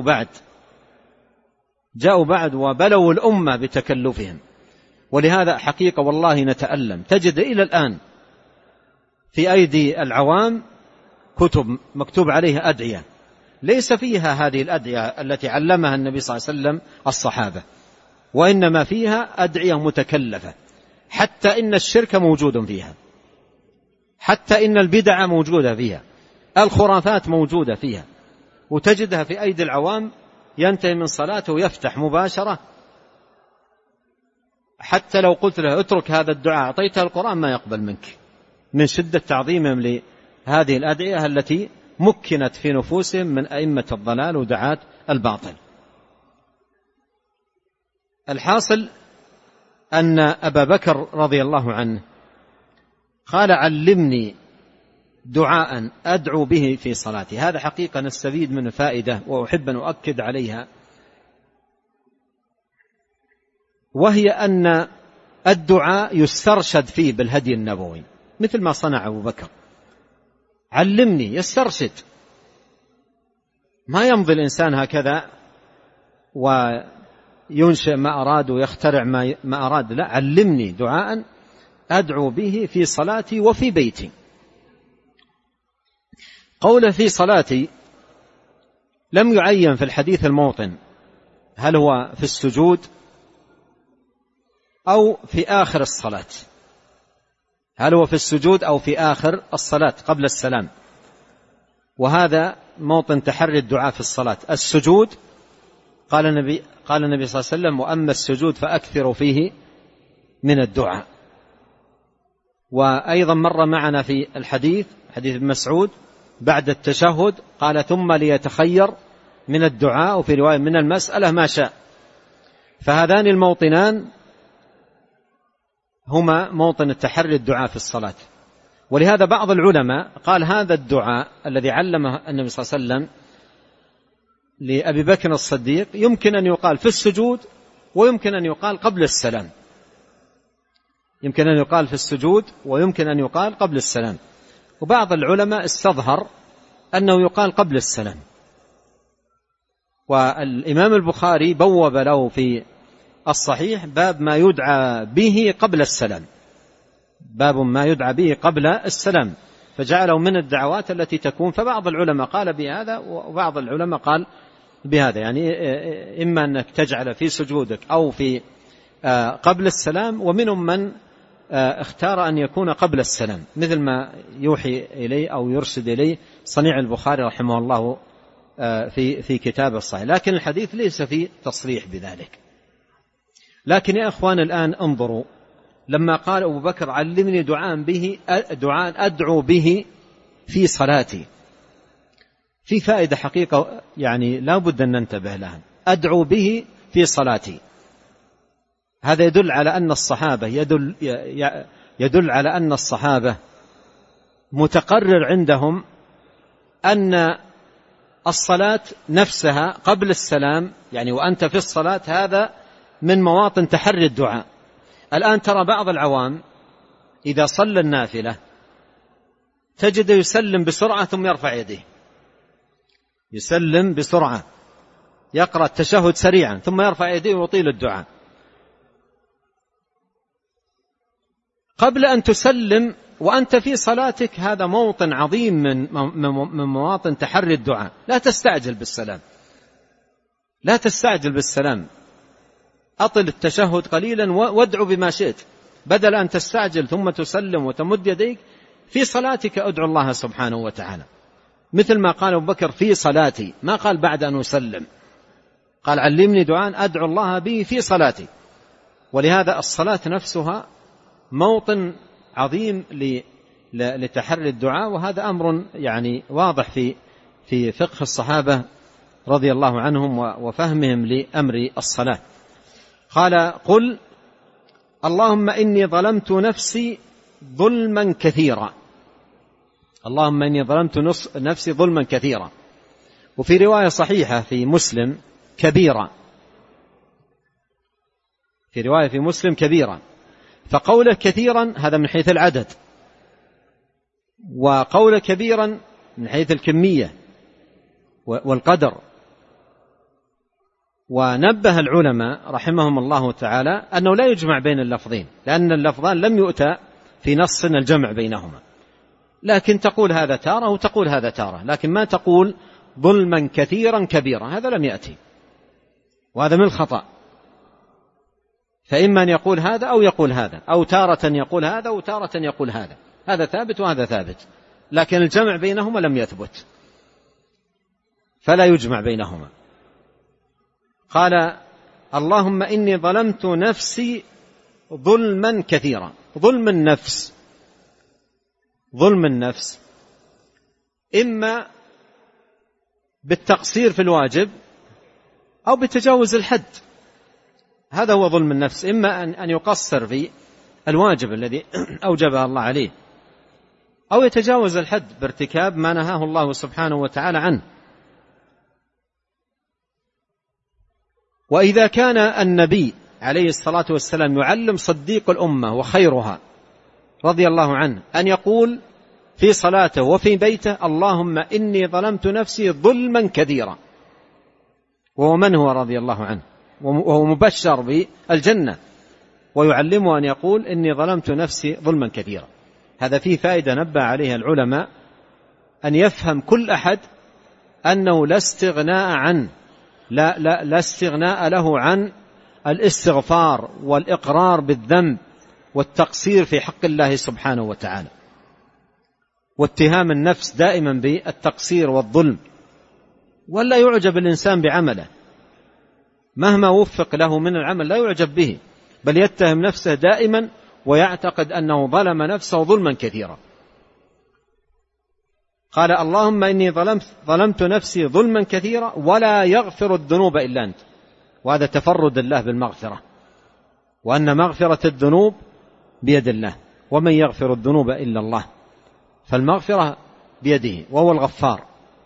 بعد وبلوا الأمة بتكلفهم. ولهذا حقيقة والله نتألم، تجد إلى الآن في أيدي العوام كتب مكتوب عليها أدعية ليس فيها هذه الأدعية التي علمها النبي صلى الله عليه وسلم الصحابة، وإنما فيها أدعية متكلفة، حتى إن الشرك موجود فيها، حتى إن البدع موجودة فيها، الخرافات موجودة فيها، وتجدها في أيدي العوام. ينتهي من صلاته ويفتح مباشرة، حتى لو قلت له اترك هذا الدعاء أعطيته القرآن ما يقبل منك، من شدة تعظيمهم لهذه الأدعية التي مكنت في نفوسهم من أئمة الضلال ودعاة الباطل. الحاصل أن أبا بكر رضي الله عنه قال علمني دعاء أدعو به في صلاتي. هذا حقيقة نستفيد منه فائدة وأحب أن أؤكد عليها، وهي أن الدعاء يسترشد فيه بالهدي النبوي، مثل ما صنع أبو بكر. علمني، يسترشد، ما يمضي الإنسان هكذا وينشئ ما أراد ويخترع ما أراد، لا، علمني دعاء أدعو به في صلاتي وفي بيتي. قوله في صلاتي لم يعين في الحديث الموطن، هل هو في السجود أو في آخر الصلاة، هل هو في السجود أو في آخر الصلاة قبل السلام. وهذا موطن تحري الدعاء في الصلاة. السجود قال النبي صلى الله عليه وسلم: وأما السجود فأكثروا فيه من الدعاء. وأيضا مر معنا في الحديث، حديث ابن مسعود، بعد التشهد قال: ثم ليتخير من الدعاء، وفي رواية من المسألة ما شاء. فهذان الموطنان هما موطن التحري الدعاء في الصلاة. ولهذا بعض العلماء قال هذا الدعاء الذي علمه النبي صلى الله عليه وسلم لأبي بكر الصديق يمكن أن يقال في السجود، ويمكن أن يقال قبل السلام، يمكن أن يقال في السجود ويمكن أن يقال قبل السلام. وبعض العلماء استظهر أنه يقال قبل السلام. والإمام البخاري بوب له في الصحيح باب ما يدعى به قبل السلام، باب ما يدعى به قبل السلام، فجعله من الدعوات التي تكون. فبعض العلماء قال بهذا وبعض العلماء قال بهذا، يعني إما أنك تجعل في سجودك أو في قبل السلام، ومنهم من اختار أن يكون قبل السلام، مثل ما يوحي إليه أو يرشد إليه صنيع البخاري رحمه الله في كتاب الصحيح. لكن الحديث ليس فيه تصريح بذلك. لكن يا أخوان الآن انظروا، لما قال أبو بكر علمني دعاء أدعو به في صلاتي، في فائدة حقيقة يعني لا بد أن ننتبه لها. أدعو به في صلاتي، هذا يدل على أن الصحابة يدل على أن الصحابة متقرر عندهم أن الصلاة نفسها قبل السلام، يعني وأنت في الصلاة، هذا من مواطن تحري الدعاء. الآن ترى بعض العوام إذا صلى النافلة تجد يسلم بسرعة ثم يرفع يديه، يسلم بسرعة، يقرأ التشهد سريعا ثم يرفع يديه ويطيل الدعاء. قبل أن تسلم وأنت في صلاتك، هذا موطن عظيم من مواطن تحري الدعاء. لا تستعجل بالسلام، لا تستعجل بالسلام، أطل التشهد قليلا وادعو بما شئت، بدل أن تستعجل ثم تسلم وتمد يديك. في صلاتك أدعو الله سبحانه وتعالى، مثل ما قال أبو بكر في صلاتي، ما قال بعد أن أسلم، قال علمني دعاء أدعو الله به في صلاتي. ولهذا الصلاة نفسها موطن عظيم لتحري الدعاء، وهذا أمر يعني واضح في فقه الصحابة رضي الله عنهم وفهمهم لأمر الصلاة. قال: قل اللهم إني ظلمت نفسي ظلما كثيرا، اللهم إني ظلمت نفسي ظلما كثيرا. وفي رواية صحيحة في مسلم كبيرة، في رواية في مسلم كبيرة. فقوله كثيرا هذا من حيث العدد، وقوله كبيرا من حيث الكمية والقدر. ونبه العلماء رحمهم الله تعالى أنه لا يجمع بين اللفظين، لأن اللفظان لم يؤتى في نص الجمع بينهما، لكن تقول هذا تارة وتقول هذا تارة، لكن ما تقول ظلما كثيرا كبيرا، هذا لم يأتي، وهذا من الخطأ. فإما أن يقول هذا أو يقول هذا، أو تارة يقول هذا وتارة يقول هذا، هذا ثابت وهذا ثابت، لكن الجمع بينهما لم يثبت، فلا يجمع بينهما. قال: اللهم إني ظلمت نفسي ظلما كثيرا. ظلم النفس إما بالتقصير في الواجب أو بتجاوز الحد. هذا هو ظلم النفس، إما أن يقصر في الواجب الذي أوجبه الله عليه، أو يتجاوز الحد بارتكاب ما نهاه الله سبحانه وتعالى عنه. وإذا كان النبي عليه الصلاة والسلام يعلم صديق الأمة وخيرها رضي الله عنه أن يقول في صلاته وفي بيته: اللهم إني ظلمت نفسي ظلما كثيرا، وهو من هو رضي الله عنه وهو مبشر بالجنة، ويعلمه أن يقول: إني ظلمت نفسي ظلما كثيرا. هذا فيه فائدة نبه عليها العلماء، أن يفهم كل أحد أنه لا استغناء عنه، لا استغناء له عن الاستغفار والإقرار بالذنب والتقصير في حق الله سبحانه وتعالى، واتهام النفس دائما بالتقصير والظلم، ولا يعجب الإنسان بعمله مهما وفق له من العمل، لا يعجب به، بل يتهم نفسه دائما ويعتقد أنه ظلم نفسه ظلما كثيرا. قال: اللهم إني ظلمت نفسي ظلما كثيرا ولا يغفر الذنوب إلا أنت. وهذا تفرد الله بالمغفرة، وأن مغفرة الذنوب بيد الله، ومن يغفر الذنوب إلا الله، فالمغفرة بيده وهو الغفار.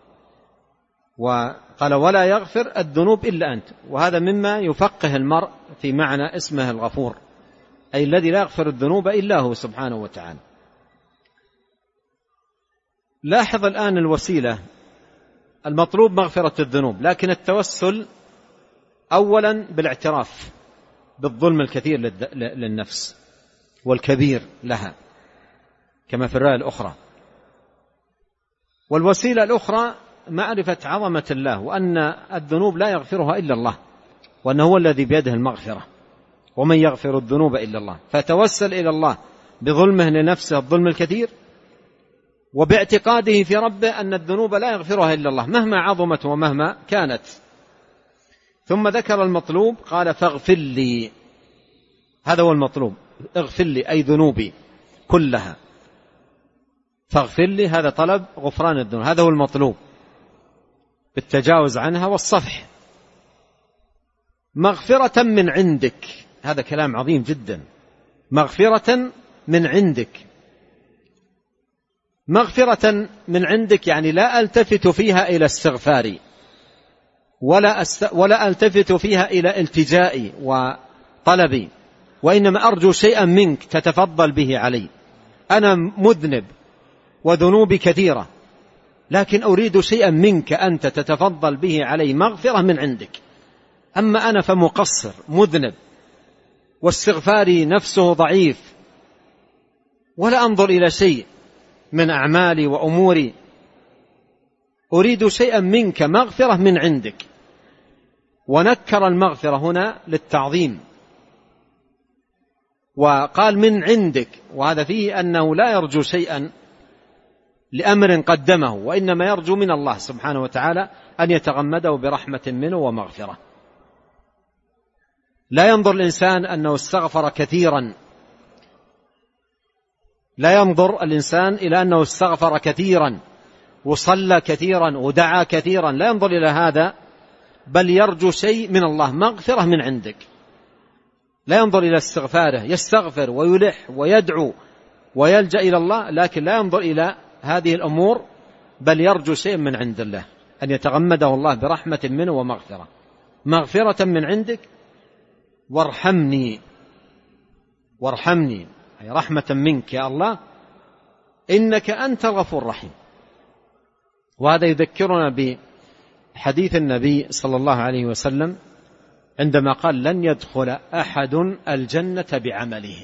وقال: ولا يغفر الذنوب إلا أنت، وهذا مما يفقه المرء في معنى اسمه الغفور، أي الذي لا يغفر الذنوب إلا هو سبحانه وتعالى. لاحظ الآن الوسيلة، المطلوب مغفرة الذنوب، لكن التوسل أولا بالاعتراف بالظلم الكثير للنفس والكبير لها كما في الرواية الأخرى. والوسيلة الأخرى معرفة عظمة الله، وأن الذنوب لا يغفرها إلا الله، وأنه هو الذي بيده المغفرة، ومن يغفر الذنوب إلا الله. فتوسل إلى الله بظلمه لنفسه الظلم الكثير، وباعتقاده في ربه أن الذنوب لا يغفرها إلا الله مهما عظمت ومهما كانت. ثم ذكر المطلوب، قال: فاغفر لي. هذا هو المطلوب، اغفر لي أي ذنوبي كلها، فاغفر لي، هذا طلب غفران الذنوب، هذا هو المطلوب بالتجاوز عنها والصفح. مغفرة من عندك، هذا كلام عظيم جدا، مغفرة من عندك. مغفرة من عندك يعني لا ألتفت فيها إلى استغفاري، ولا ألتفت فيها إلى التجائي وطلبي، وإنما أرجو شيئا منك تتفضل به علي. أنا مذنب وذنوبي كثيرة، لكن أريد شيئا منك أنت تتفضل به علي، مغفرة من عندك. أما أنا فمقصر مذنب، واستغفاري نفسه ضعيف، ولا أنظر إلى شيء من أعمالي وأموري، أريد شيئا منك، مغفرة من عندك. ونكر المغفرة هنا للتعظيم، وقال من عندك، وهذا فيه أنه لا يرجو شيئا لأمر قدمه، وإنما يرجو من الله سبحانه وتعالى أن يتغمده برحمة منه ومغفرة. لا ينظر الإنسان أنه استغفر كثيرا، لا ينظر الإنسان إلى أنه استغفر كثيرا وصلى كثيرا ودعا كثيرا، لا ينظر إلى هذا، بل يرجو شيء من الله، مغفرة من عندك. لا ينظر إلى استغفاره، يستغفر ويلح ويدعو ويلجأ إلى الله، لكن لا ينظر إلى هذه الأمور، بل يرجو شيء من عند الله، أن يتغمده الله برحمة منه ومغفرة. مغفرة من عندك، وارحمني أي رحمة منك يا الله، إنك أنت الغفور الرحيم. وهذا يذكرنا بحديث النبي صلى الله عليه وسلم عندما قال: لن يدخل أحد الجنة بعمله.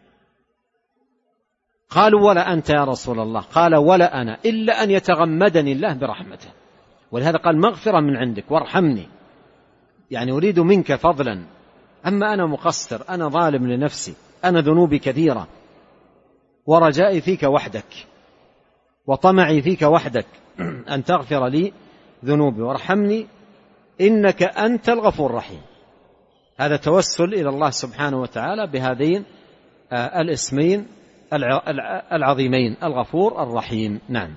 قالوا: ولا أنت يا رسول الله؟ قال: ولا أنا، إلا أن يتغمدني الله برحمته. ولهذا قال: مغفرة من عندك وارحمني، يعني أريد منك فضلا، أما أنا مقصر، أنا ظالم لنفسي، أنا ذنوبي كثيرة، ورجائي فيك وحدك، وطمعي فيك وحدك أن تغفر لي ذنوبي وارحمني، إنك أنت الغفور الرحيم. هذا توسل إلى الله سبحانه وتعالى بهذين الاسمين العظيمين، الغفور الرحيم. نعم.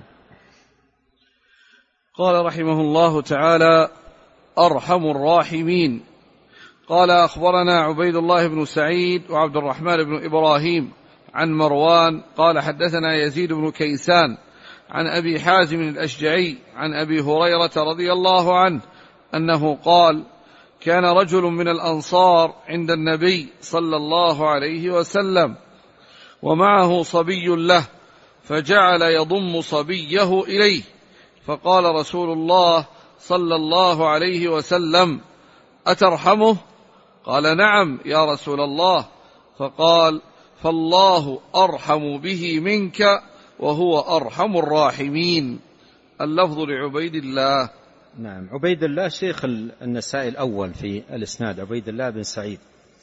قال رحمه الله تعالى: أرحم الراحمين. قال أخبرنا عبيد الله بن سعيد وعبد الرحمن بن إبراهيم عن مروان قال حدثنا يزيد بن كيسان عن أبي حازم الأشجعي عن أبي هريرة رضي الله عنه أنه قال كان رجل من الأنصار عند النبي صلى الله عليه وسلم ومعه صبي له فجعل يضم صبيه إليه، فقال رسول الله صلى الله عليه وسلم أترحمه؟ قال نعم يا رسول الله. فقال فالله أرحم به منك وهو أرحم الراحمين. اللفظ لعبيد الله. نعم، عبيد الله شيخ النسائي الأول في الإسناد، عبيد الله بن سعيد.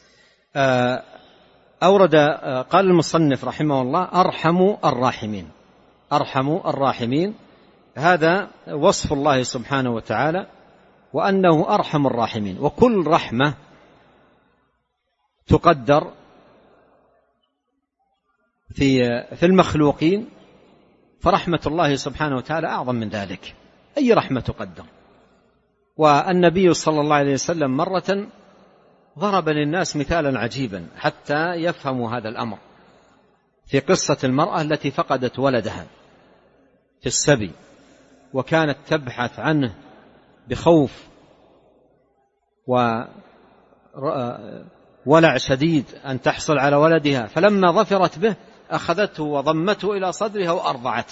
أورد قال المصنف رحمه الله أرحم الراحمين. أرحم الراحمين هذا وصف الله سبحانه وتعالى، وأنه أرحم الراحمين، وكل رحمة تقدر في المخلوقين فرحمة الله سبحانه وتعالى أعظم من ذلك. أي رحمة تقدر. والنبي صلى الله عليه وسلم مرة ضرب للناس مثالا عجيبا حتى يفهموا هذا الأمر، في قصة المرأة التي فقدت ولدها في السبي، وكانت تبحث عنه بخوف وولع شديد أن تحصل على ولدها، فلما ظفرت به أخذته وضمته إلى صدرها وأرضعته.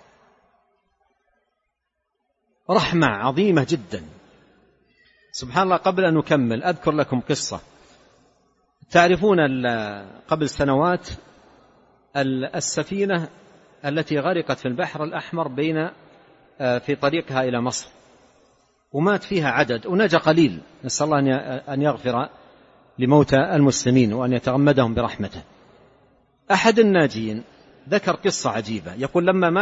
رحمة عظيمة جدا. سبحان الله. قبل أن نكمل أذكر لكم قصة. تعرفون قبل سنوات السفينة التي غرقت في البحر الأحمر في طريقها إلى مصر، ومات فيها عدد ونجا قليل، نسأل الله أن يغفر لموتى المسلمين وأن يتغمدهم برحمته. أحد الناجين ذكر قصة عجيبة، يقول لما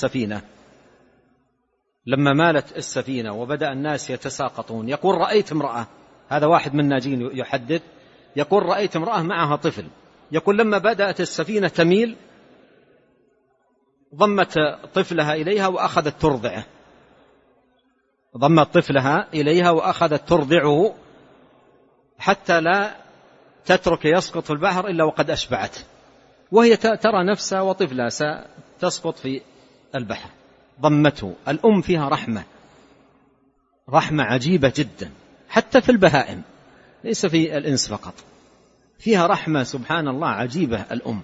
مالت السفينة وبدأ الناس يتساقطون، يقول رأيت امرأة، هذا واحد من الناجين يحدث، يقول رأيت امرأة معها طفل، يقول لما بدأت السفينة تميل ضمت طفلها إليها وأخذت ترضعه، ضمت طفلها إليها وأخذت ترضعه حتى لا تترك يسقط في البحر إلا وقد أشبعت، وهي ترى نفسها وطفلها ستسقط في البحر، ضمته. الأم فيها رحمة عجيبة جدا، حتى في البهائم ليس في الإنس فقط، فيها رحمة سبحان الله عجيبة الأم.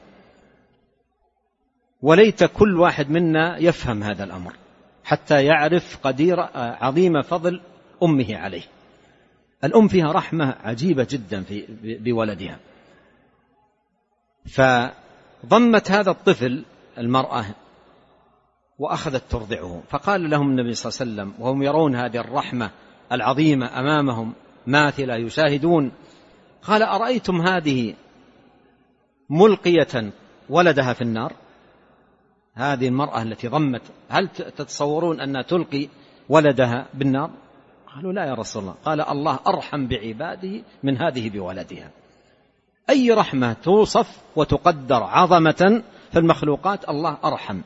وليت كل واحد منا يفهم هذا الأمر حتى يعرف قدير عظيم فضل أمه عليه. الأم فيها رحمة عجيبة جدا بولدها، فضمت هذا الطفل المرأة وأخذت ترضعه، فقال لهم النبي صلى الله عليه وسلم وهم يرون هذه الرحمة العظيمة أمامهم ماثلة يشاهدون، قال أرأيتم هذه ملقية ولدها في النار؟ هذه المرأة التي ضمت، هل تتصورون أنها تلقي ولدها بالنار؟ قالوا لا يا رسول الله. قال الله أرحم بعباده من هذه بولدها. أي رحمة توصف وتقدر عظمة في المخلوقات الله أرحم،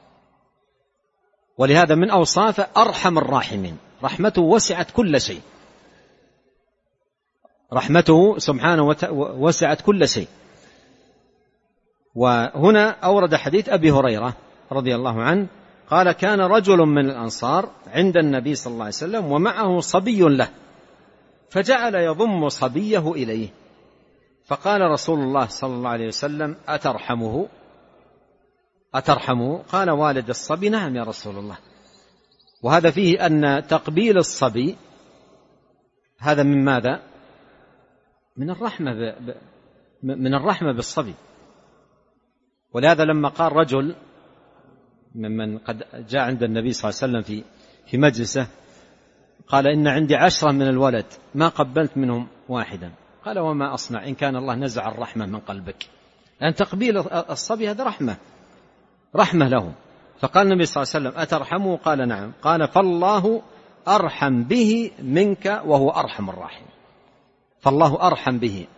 ولهذا من أوصافه أرحم الراحمين، رحمته وسعت كل شيء، رحمته سبحانه وسعت كل شيء. وهنا أورد حديث أبي هريرة رضي الله عنه قال كان رجل من الأنصار عند النبي صلى الله عليه وسلم ومعه صبي له، فجعل يضم صبيه إليه، فقال رسول الله صلى الله عليه وسلم أترحمه؟ قال والد الصبي نعم يا رسول الله. وهذا فيه أن تقبيل الصبي هذا من ماذا؟ من الرحمة بالصبي. ولهذا لما قال رجل ممن قد جاء عند النبي صلى الله عليه وسلم في مجلسه قال إن عندي 10 من الولد ما قبلت منهم واحدا، قال وما أصنع إن كان الله نزع الرحمة من قلبك، لأن تقبيل الصبي هذا رحمة له. فقال النبي صلى الله عليه وسلم أترحمه؟ قال نعم. قال فالله أرحم به منك وهو أرحم الراحمين. فالله أرحم به،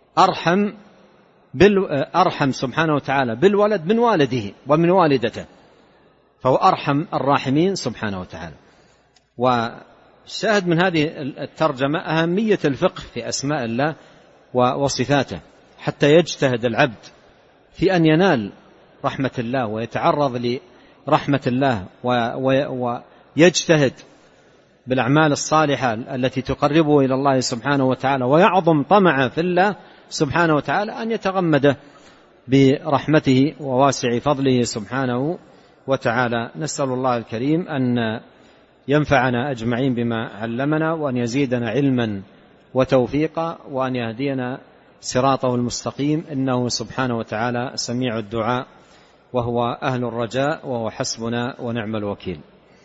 أرحم سبحانه وتعالى بالولد من والده ومن والدته، فهو أرحم الراحمين سبحانه وتعالى. الشاهد من هذه الترجمة أهمية الفقه في أسماء الله وصفاته، حتى يجتهد العبد في أن ينال رحمة الله ويتعرض لرحمة الله ويجتهد بالأعمال الصالحة التي تقربه إلى الله سبحانه وتعالى، ويعظم طمعا في الله سبحانه وتعالى أن يتغمد برحمته وواسع فضله سبحانه وتعالى. نسأل الله الكريم أن ينفعنا أجمعين بما علمنا، وأن يزيدنا علما وتوفيقا، وأن يهدينا صراطه المستقيم، إنه سبحانه وتعالى سميع الدعاء وهو أهل الرجاء وهو حسبنا ونعم الوكيل.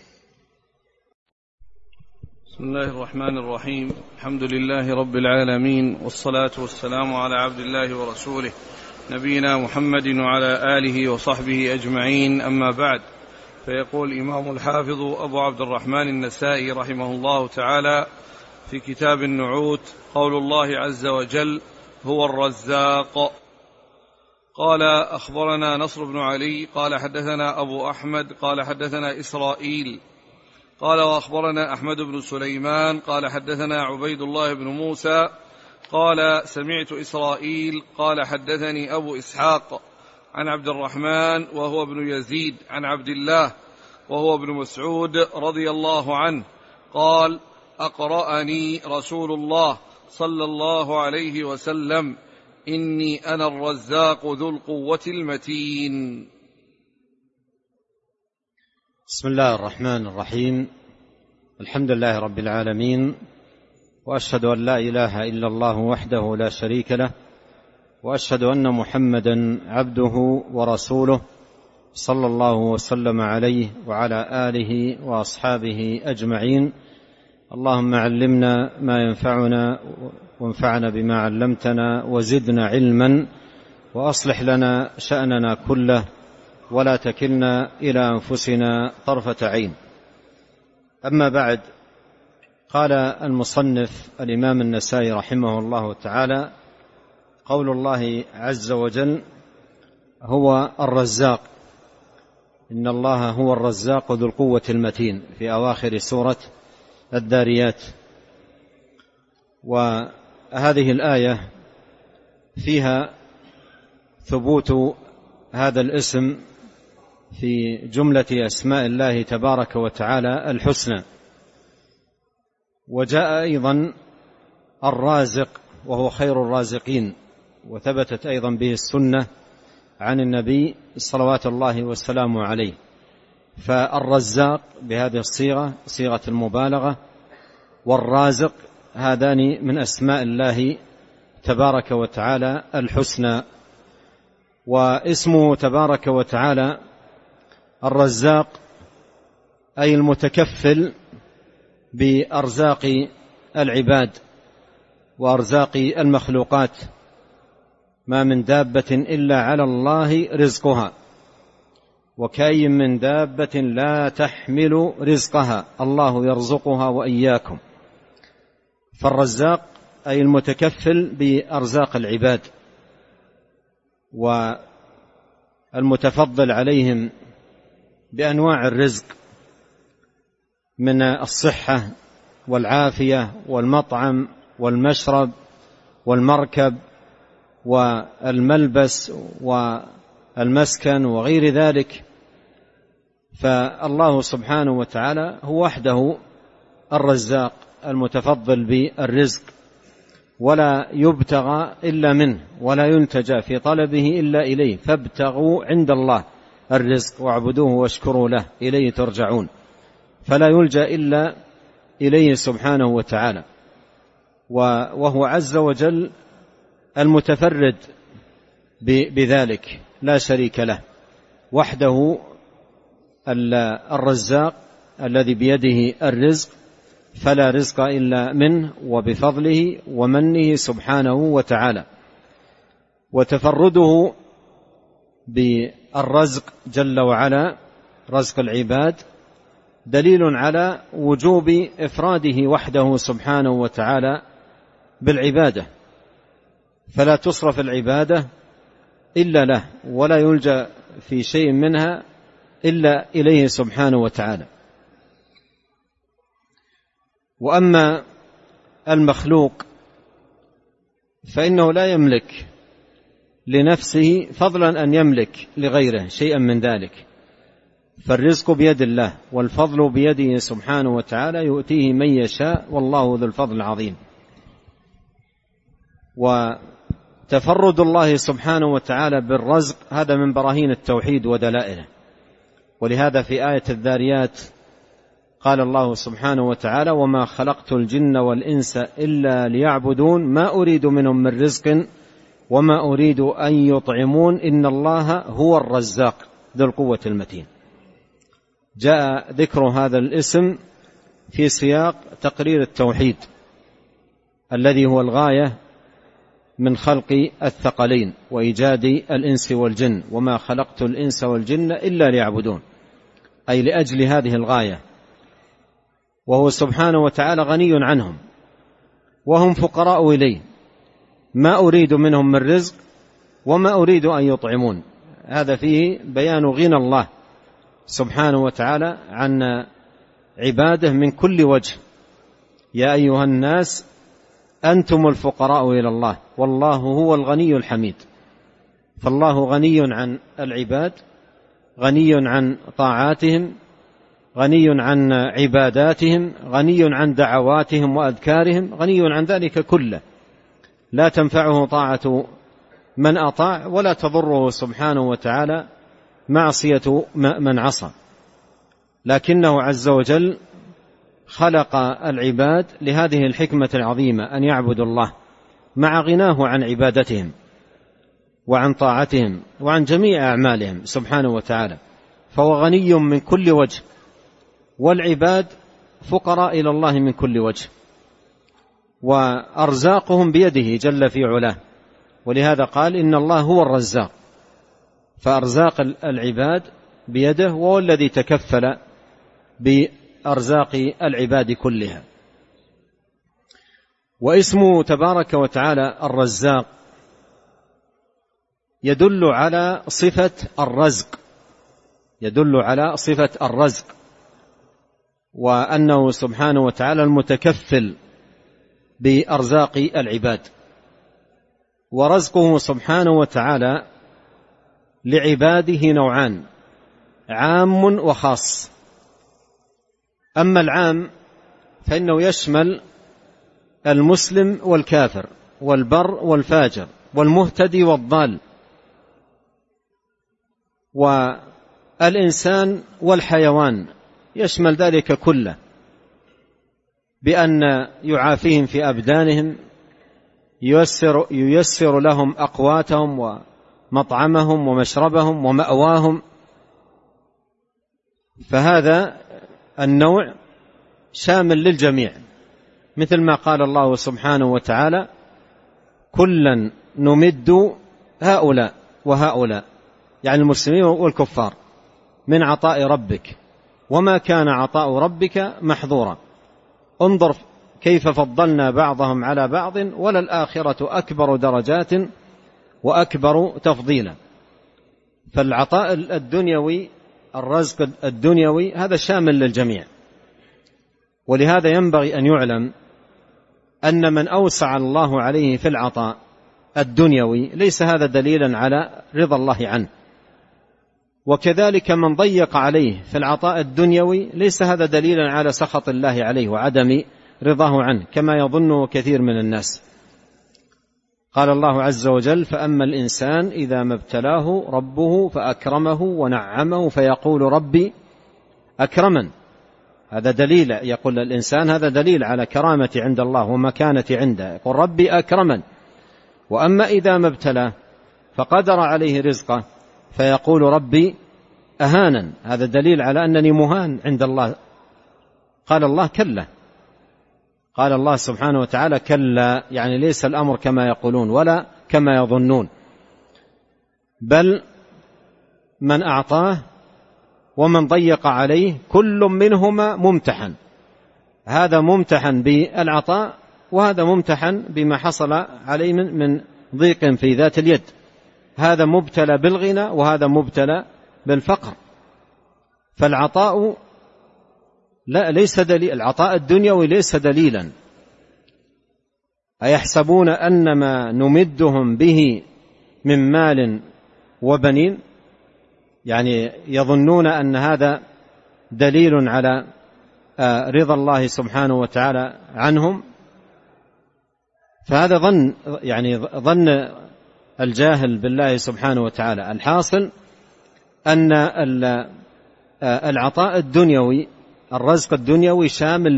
بسم الله الرحمن الرحيم. الحمد لله رب العالمين، والصلاة والسلام على عبد الله ورسوله نبينا محمد وعلى آله وصحبه أجمعين، أما بعد. فيقول الإمام الحافظ أبو عبد الرحمن النسائي رحمه الله تعالى في كتاب النعوت: قول الله عز وجل: هو الرزاق. قال: أخبرنا نصر بن علي قال حدثنا أبو أحمد قال حدثنا إسرائيل قال: وأخبرنا أحمد بن سليمان قال حدثنا عبيد الله بن موسى قال: سمعت إسرائيل قال حدثني أبو إسحاق عن عبد الرحمن وهو ابن يزيد عن عبد الله وهو ابن مسعود رضي الله عنه قال: أقرأني رسول الله صلى الله عليه وسلم: إني أنا الرزاق ذو القوة المتين. بسم الله الرحمن الرحيم. الحمد لله رب العالمين، وأشهد أن لا إله إلا الله وحده لا شريك له، وأشهد أن محمدا عبده ورسوله صلى الله وسلم عليه وعلى آله وأصحابه أجمعين. اللهم علمنا ما ينفعنا وانفعنا بما علمتنا وزدنا علما، وأصلح لنا شأننا كله ولا تكلنا إلى أنفسنا طرفة عين. أما بعد، قال المصنف الإمام النسائي رحمه الله تعالى: قول الله عز وجل: هو الرزاق، إن الله هو الرزاق ذو القوة المتين، في أواخر سورة الذاريات. وهذه الآية فيها ثبوت هذا الاسم في جملة أسماء الله تبارك وتعالى الحسنى. وجاء أيضا الرازق وهو خير الرازقين، وثبتت أيضا به السنة عن النبي صلوات الله والسلام عليه. فالرزاق بهذه الصيغة صيغة المبالغة، والرازق هذان من أسماء الله تبارك وتعالى الحسنى. واسمه تبارك وتعالى الرزاق أي المتكفل بأرزاق العباد وأرزاق المخلوقات، ما من دابة إلا على الله رزقها، وكأي من دابة لا تحمل رزقها، الله يرزقها وإياكم. فالرزاق أي المتكفل بأرزاق العباد والمتفضل عليهم بأنواع الرزق، من الصحة والعافية والمطعم والمشرب والمركب والملبس والمسكن وغير ذلك. فالله سبحانه وتعالى هو وحده الرزاق المتفضل بالرزق، ولا يبتغى إلا منه، ولا ينتجى في طلبه إلا إليه. فابتغوا عند الله الرزق واعبدوه واشكروا له إليه ترجعون. فلا يلجأ إلا إليه سبحانه وتعالى، وهو عز وجل المتفرد بذلك لا شريك له، وحده الرزاق الذي بيده الرزق، فلا رزق إلا منه وبفضله ومنه سبحانه وتعالى. وتفرده بالرزق جل وعلا، رزق العباد، دليل على وجوب إفراده وحده سبحانه وتعالى بالعبادة، فلا تصرف العبادة إلا له، ولا يلجأ في شيء منها إلا إليه سبحانه وتعالى. وأما المخلوق فإنه لا يملك لنفسه فضلا أن يملك لغيره شيئا من ذلك، فالرزق بيد الله والفضل بيده سبحانه وتعالى، يؤتيه من يشاء والله ذو الفضل العظيم. وتفرد الله سبحانه وتعالى بالرزق هذا من براهين التوحيد ودلائله، ولهذا في آية الذاريات قال الله سبحانه وتعالى: وما خلقت الجن والإنس إلا ليعبدون ما أريد منهم من رزق وما أريد أن يطعمون إن الله هو الرزاق ذو القوة المتين. جاء ذكر هذا الاسم في سياق تقرير التوحيد الذي هو الغاية من خلق الثقلين وإيجاد الإنس والجن، وما خلقت الإنس والجن إلا ليعبدون، أي لأجل هذه الغاية، وهو سبحانه وتعالى غني عنهم وهم فقراء إليه، ما أريد منهم من رزق وما أريد أن يطعمون. هذا فيه بيان غنى الله سبحانه وتعالى عن عباده من كل وجه. يا أيها الناس أنتم الفقراء إلى الله والله هو الغني الحميد. فالله غني عن العباد، غني عن طاعاتهم، غني عن عباداتهم، غني عن دعواتهم وأذكارهم، غني عن ذلك كله، لا تنفعه طاعة من أطاع ولا تضره سبحانه وتعالى معصية من عصى، لكنه عز وجل خلق العباد لهذه الحكمة العظيمة أن يعبدوا الله مع غناه عن عبادتهم وعن طاعتهم وعن جميع أعمالهم سبحانه وتعالى، فهو غني من كل وجه، والعباد فقراء إلى الله من كل وجه، وأرزاقهم بيده جل في علاه، ولهذا قال إن الله هو الرزاق، فأرزاق العباد بيده، وهو الذي تكفل بأرزاق العباد كلها. واسمه تبارك وتعالى الرزاق يدل على صفة الرزق، يدل على صفة الرزق، وأنه سبحانه وتعالى المتكفل بأرزاق العباد. ورزقه سبحانه وتعالى لعباده نوعان: عام وخاص. أما العام فإنه يشمل المسلم والكافر والبر والفاجر والمهتدي والضال والإنسان والحيوان، يشمل ذلك كله، بأن يعافيهم في أبدانهم، ييسر لهم أقواتهم ومطعمهم ومشربهم ومأواهم. فهذا النوع شامل للجميع، مثل ما قال الله سبحانه وتعالى: كلا نمد هؤلاء وهؤلاء، يعني المسلمين والكفار، من عطاء ربك وما كان عطاء ربك محظورا. انظر كيف فضلنا بعضهم على بعض وللآخرة أكبر درجات وأكبر تفضيلا. فالعطاء الدنيوي، الرزق الدنيوي، هذا شامل للجميع. ولهذا ينبغي أن يعلم أن من أوسع الله عليه في العطاء الدنيوي ليس هذا دليلا على رضا الله عنه، وكذلك من ضيق عليه في العطاء الدنيوي ليس هذا دليلا على سخط الله عليه وعدم رضاه عنه، كما يظنه كثير من الناس. قال الله عز وجل: فأما الإنسان إذا ما ابتلاه ربه فأكرمه ونعمه فيقول ربي أكرمن. هذا دليل، يقول الإنسان هذا دليل على كرامة عند الله ومكانة عنده، يقول ربي أكرمن. وأما إذا ما ابتلاه فقدر عليه رزقه فيقول ربي أهانن، هذا دليل على أنني مهان عند الله. قال الله كلا، قال الله سبحانه وتعالى كلا، يعني ليس الأمر كما يقولون ولا كما يظنون، بل من أعطاه ومن ضيق عليه كل منهما ممتحن، هذا ممتحن بالعطاء وهذا ممتحن بما حصل عليه من ضيق في ذات اليد، هذا مبتلى بالغنى وهذا مبتلى بالفقر. فالعطاء لا، ليس دليل. العطاء الدنيوي ليس دليلا. أيحسبون أن ما نمدهم به من مال وبنين، يعني يظنون أن هذا دليل على رضا الله سبحانه وتعالى عنهم. فهذا ظن الجاهل بالله سبحانه وتعالى. الحاصل أن العطاء الدنيوي، الرزق الدنيوي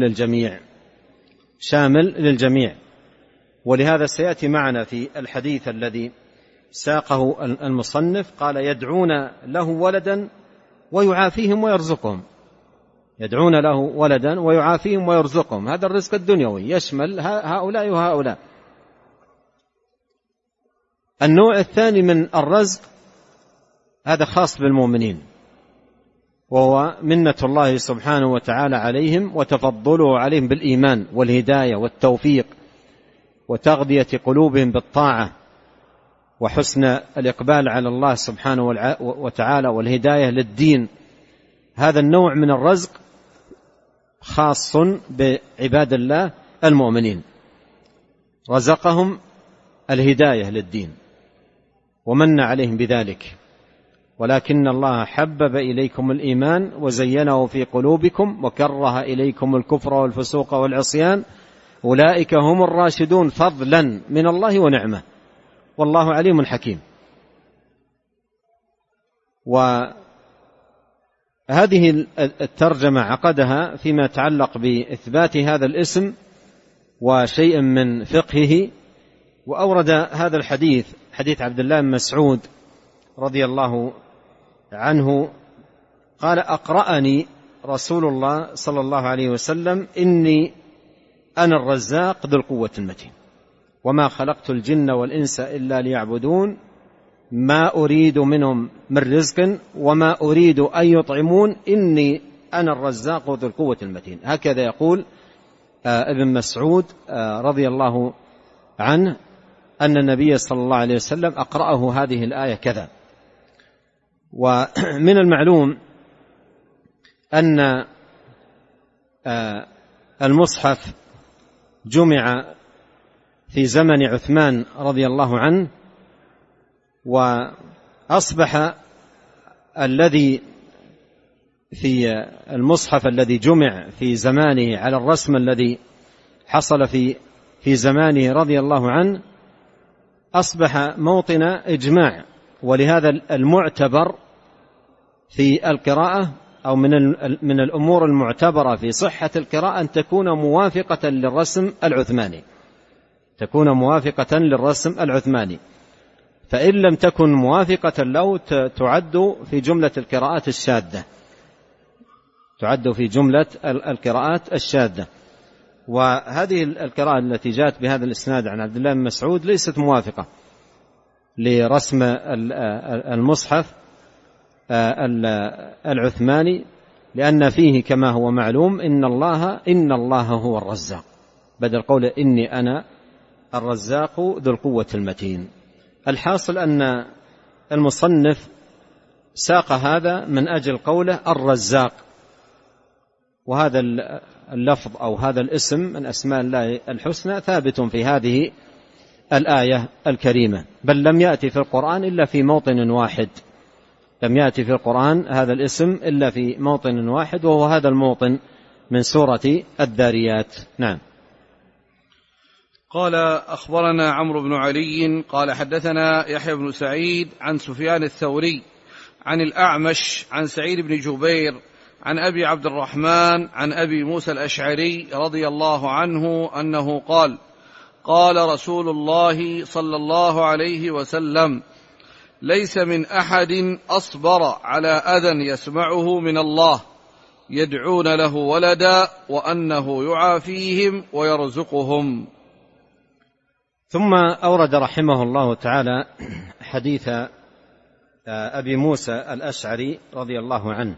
شامل للجميع. ولهذا سيأتي معنا في الحديث الذي ساقه المصنف، قال: يدعون له ولدا ويعافيهم ويرزقهم. يدعون له ولدا ويعافيهم ويرزقهم، هذا الرزق الدنيوي يشمل هؤلاء وهؤلاء. النوع الثاني من الرزق هذا خاص بالمؤمنين، وهو منة الله سبحانه وتعالى عليهم وتفضله عليهم بالإيمان والهداية والتوفيق وتغذية قلوبهم بالطاعة وحسن الإقبال على الله سبحانه وتعالى والهداية للدين. هذا النوع من الرزق خاص بعباد الله المؤمنين، رزقهم الهداية للدين ومن عليهم بذلك. ولكن الله حبب إليكم الإيمان وزينه في قلوبكم وكره إليكم الكفر والفسوق والعصيان أولئك هم الراشدون فضلا من الله ونعمة والله عليم حكيم. وهذه الترجمة عقدها فيما يتعلق بإثبات هذا الاسم وشيء من فقهه، وأورد هذا الحديث، حديث عبد الله بن مسعود رضي الله عنه قال: أقرأني رسول الله صلى الله عليه وسلم: إني أنا الرزاق ذو القوة المتين وما خلقت الجن والإنس إلا ليعبدون ما أريد منهم من رزق وما أريد أن يطعمون إني أنا الرزاق ذو القوة المتين. هكذا يقول ابن مسعود رضي الله عنه أن النبي صلى الله عليه وسلم أقرأه هذه الآية كذا. ومن المعلوم أن المصحف جمع في زمن عثمان رضي الله عنه، وأصبح الذي في المصحف الذي جمع في زمانه على الرسم الذي حصل في زمانه رضي الله عنه أصبح موطن إجماع. ولهذا المعتبر في القراءة أو من الأمور المعتبرة في صحة القراءة أن تكون موافقة للرسم العثماني، تكون موافقة للرسم العثماني. فإن لم تكن موافقة له تعد في جملة القراءات الشاذة، تعد في جملة القراءات الشاذة. وهذه القراءة التي جاءت بهذا الإسناد عن عبد الله بن مسعود ليست موافقة لرسم المصحف العثماني، لأن فيه كما هو معلوم إن الله هو الرزاق، بدل قول إني أنا الرزاق ذو القوة المتين. الحاصل أن المصنف ساق هذا من أجل قوله الرزاق، وهذا اللفظ أو هذا الاسم من أسماء الله الحسنى ثابت في هذه الآية الكريمة، بل لم يأتي في القرآن إلا في موطن واحد، لم يأتي في القرآن هذا الاسم إلا في موطن واحد، وهو هذا الموطن من سورة الذاريات. نعم. قال: أخبرنا عمرو بن علي قال حدثنا يحيى بن سعيد عن سفيان الثوري عن الأعمش عن سعيد بن جبير عن أبي عبد الرحمن عن أبي موسى الأشعري رضي الله عنه أنه قال: قال رسول الله صلى الله عليه وسلم: ليس من أحد أصبر على أذى يسمعه من الله يدعون له ولدا وأنه يعافيهم ويرزقهم. ثم أورد رحمه الله تعالى حديث أبي موسى الأشعري رضي الله عنه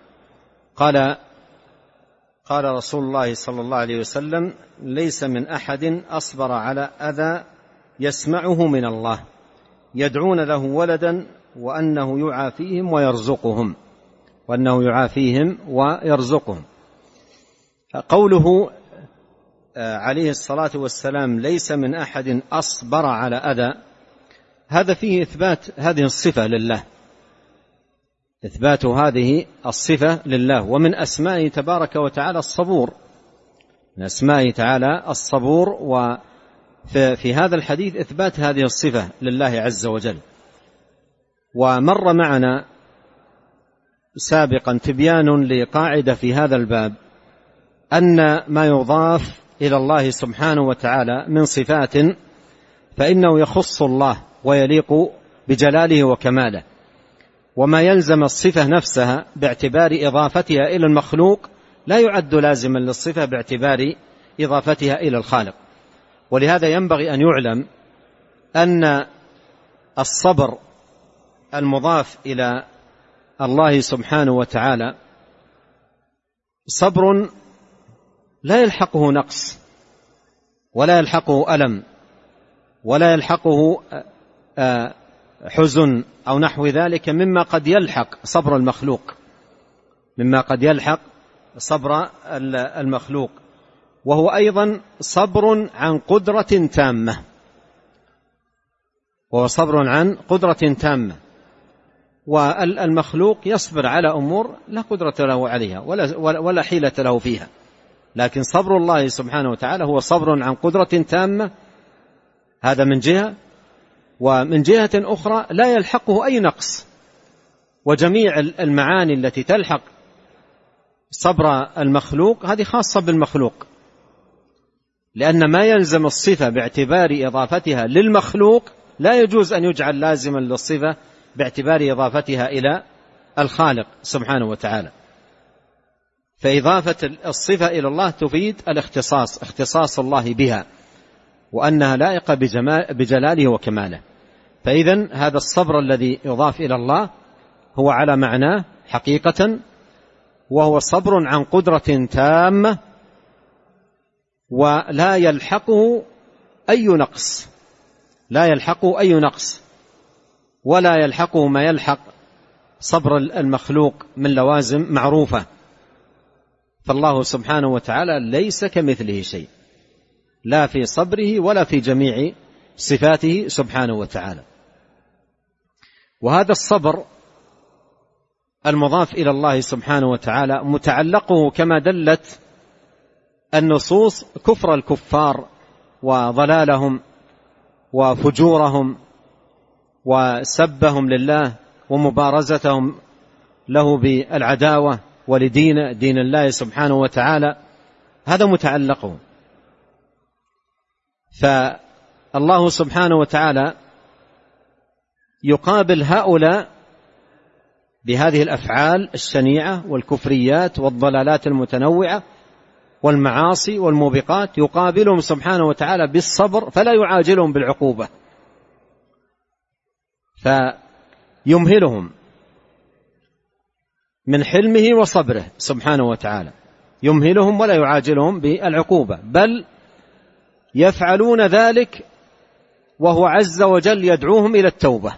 قال رسول الله صلى الله عليه وسلم: ليس من أحد أصبر على أذى يسمعه من الله يدعون له ولدا وأنه يعافيهم ويرزقهم، وأنه يعافيهم ويرزقهم. قوله عليه الصلاة والسلام ليس من أحد أصبر على أذى، هذا فيه إثبات هذه الصفة لله، إثبات هذه الصفة لله. ومن أسمائه تبارك وتعالى الصبور، من أسمائه تعالى الصبور. وفي هذا الحديث إثبات هذه الصفة لله عز وجل. ومر معنا سابقا تبيان لقاعدة في هذا الباب، أن ما يضاف إلى الله سبحانه وتعالى من صفات فإنه يخص الله ويليق بجلاله وكماله، وما يلزم الصفة نفسها باعتبار إضافتها إلى المخلوق لا يعد لازما للصفة باعتبار إضافتها إلى الخالق. ولهذا ينبغي أن يعلم أن الصبر المضاف إلى الله سبحانه وتعالى صبر لا يلحقه نقص ولا يلحقه ألم ولا يلحقه حزن أو نحو ذلك مما قد يلحق صبر المخلوق، مما قد يلحق صبر المخلوق. وهو أيضا صبر عن قدرة تامة، وهو صبر عن قدرة تامة. والمخلوق يصبر على أمور لا قدرة له عليها ولا حيلة له فيها، لكن صبر الله سبحانه وتعالى هو صبر عن قدرة تامة، هذا من جهة. ومن جهة أخرى لا يلحقه أي نقص. وجميع المعاني التي تلحق صبر المخلوق هذه خاصة بالمخلوق، لأن ما يلزم الصفة باعتبار إضافتها للمخلوق لا يجوز أن يجعل لازما للصفة باعتبار إضافتها إلى الخالق سبحانه وتعالى. فإضافة الصفة إلى الله تفيد الاختصاص، اختصاص الله بها، وأنها لائقة بجلاله وكماله. فإذن هذا الصبر الذي يضاف إلى الله هو على معناه حقيقة، وهو صبر عن قدرة تامة ولا يلحقه أي نقص، لا يلحقه أي نقص ولا يلحقه ما يلحق صبر المخلوق من لوازم معروفة. فالله سبحانه وتعالى ليس كمثله شيء، لا في صبره ولا في جميع صفاته سبحانه وتعالى. وهذا الصبر المضاف إلى الله سبحانه وتعالى متعلقه كما دلت النصوص كفر الكفار وضلالهم وفجورهم وسبهم لله ومبارزتهم له بالعداوة ولدين الله سبحانه وتعالى، هذا متعلقه. فالله سبحانه وتعالى يقابل هؤلاء بهذه الأفعال الشنيعة والكفريات والضلالات المتنوعة والمعاصي والموبقات، يقابلهم سبحانه وتعالى بالصبر فلا يعاجلهم بالعقوبة، فيمهلهم من حلمه وصبره سبحانه وتعالى، يمهلهم ولا يعاجلهم بالعقوبة، بل يفعلون ذلك وهو عز وجل يدعوهم إلى التوبة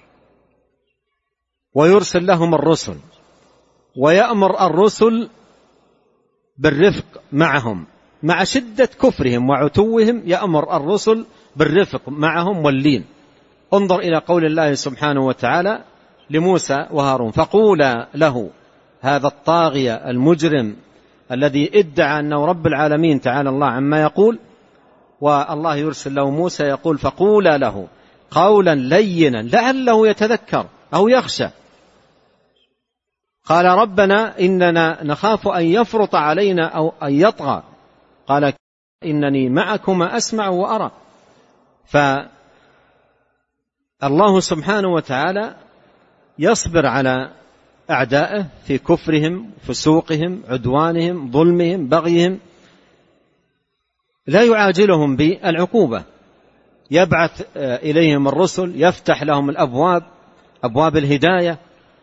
ويرسل لهم الرسل ويأمر الرسل بالرفق معهم مع شدة كفرهم وعتوهم، يأمر الرسل بالرفق معهم واللين. انظر إلى قول الله سبحانه وتعالى لموسى وهارون: فقولا له، هذا الطاغية المجرم الذي ادعى أنه رب العالمين تعالى الله عما يقول، والله يرسل له موسى يقول: فقولا له قولا لينا لعله يتذكر أو يخشى. قال: ربنا إننا نخاف أن يفرط علينا أو أن يطغى. قال: إنني معكما أسمع وأرى. فالله سبحانه وتعالى يصبر على أعدائه في كفرهم، فسوقهم، عدوانهم، ظلمهم، بغيهم، لا يعاجلهم بالعقوبة، يبعث إليهم الرسل، يفتح لهم الأبواب، أبواب الهداية.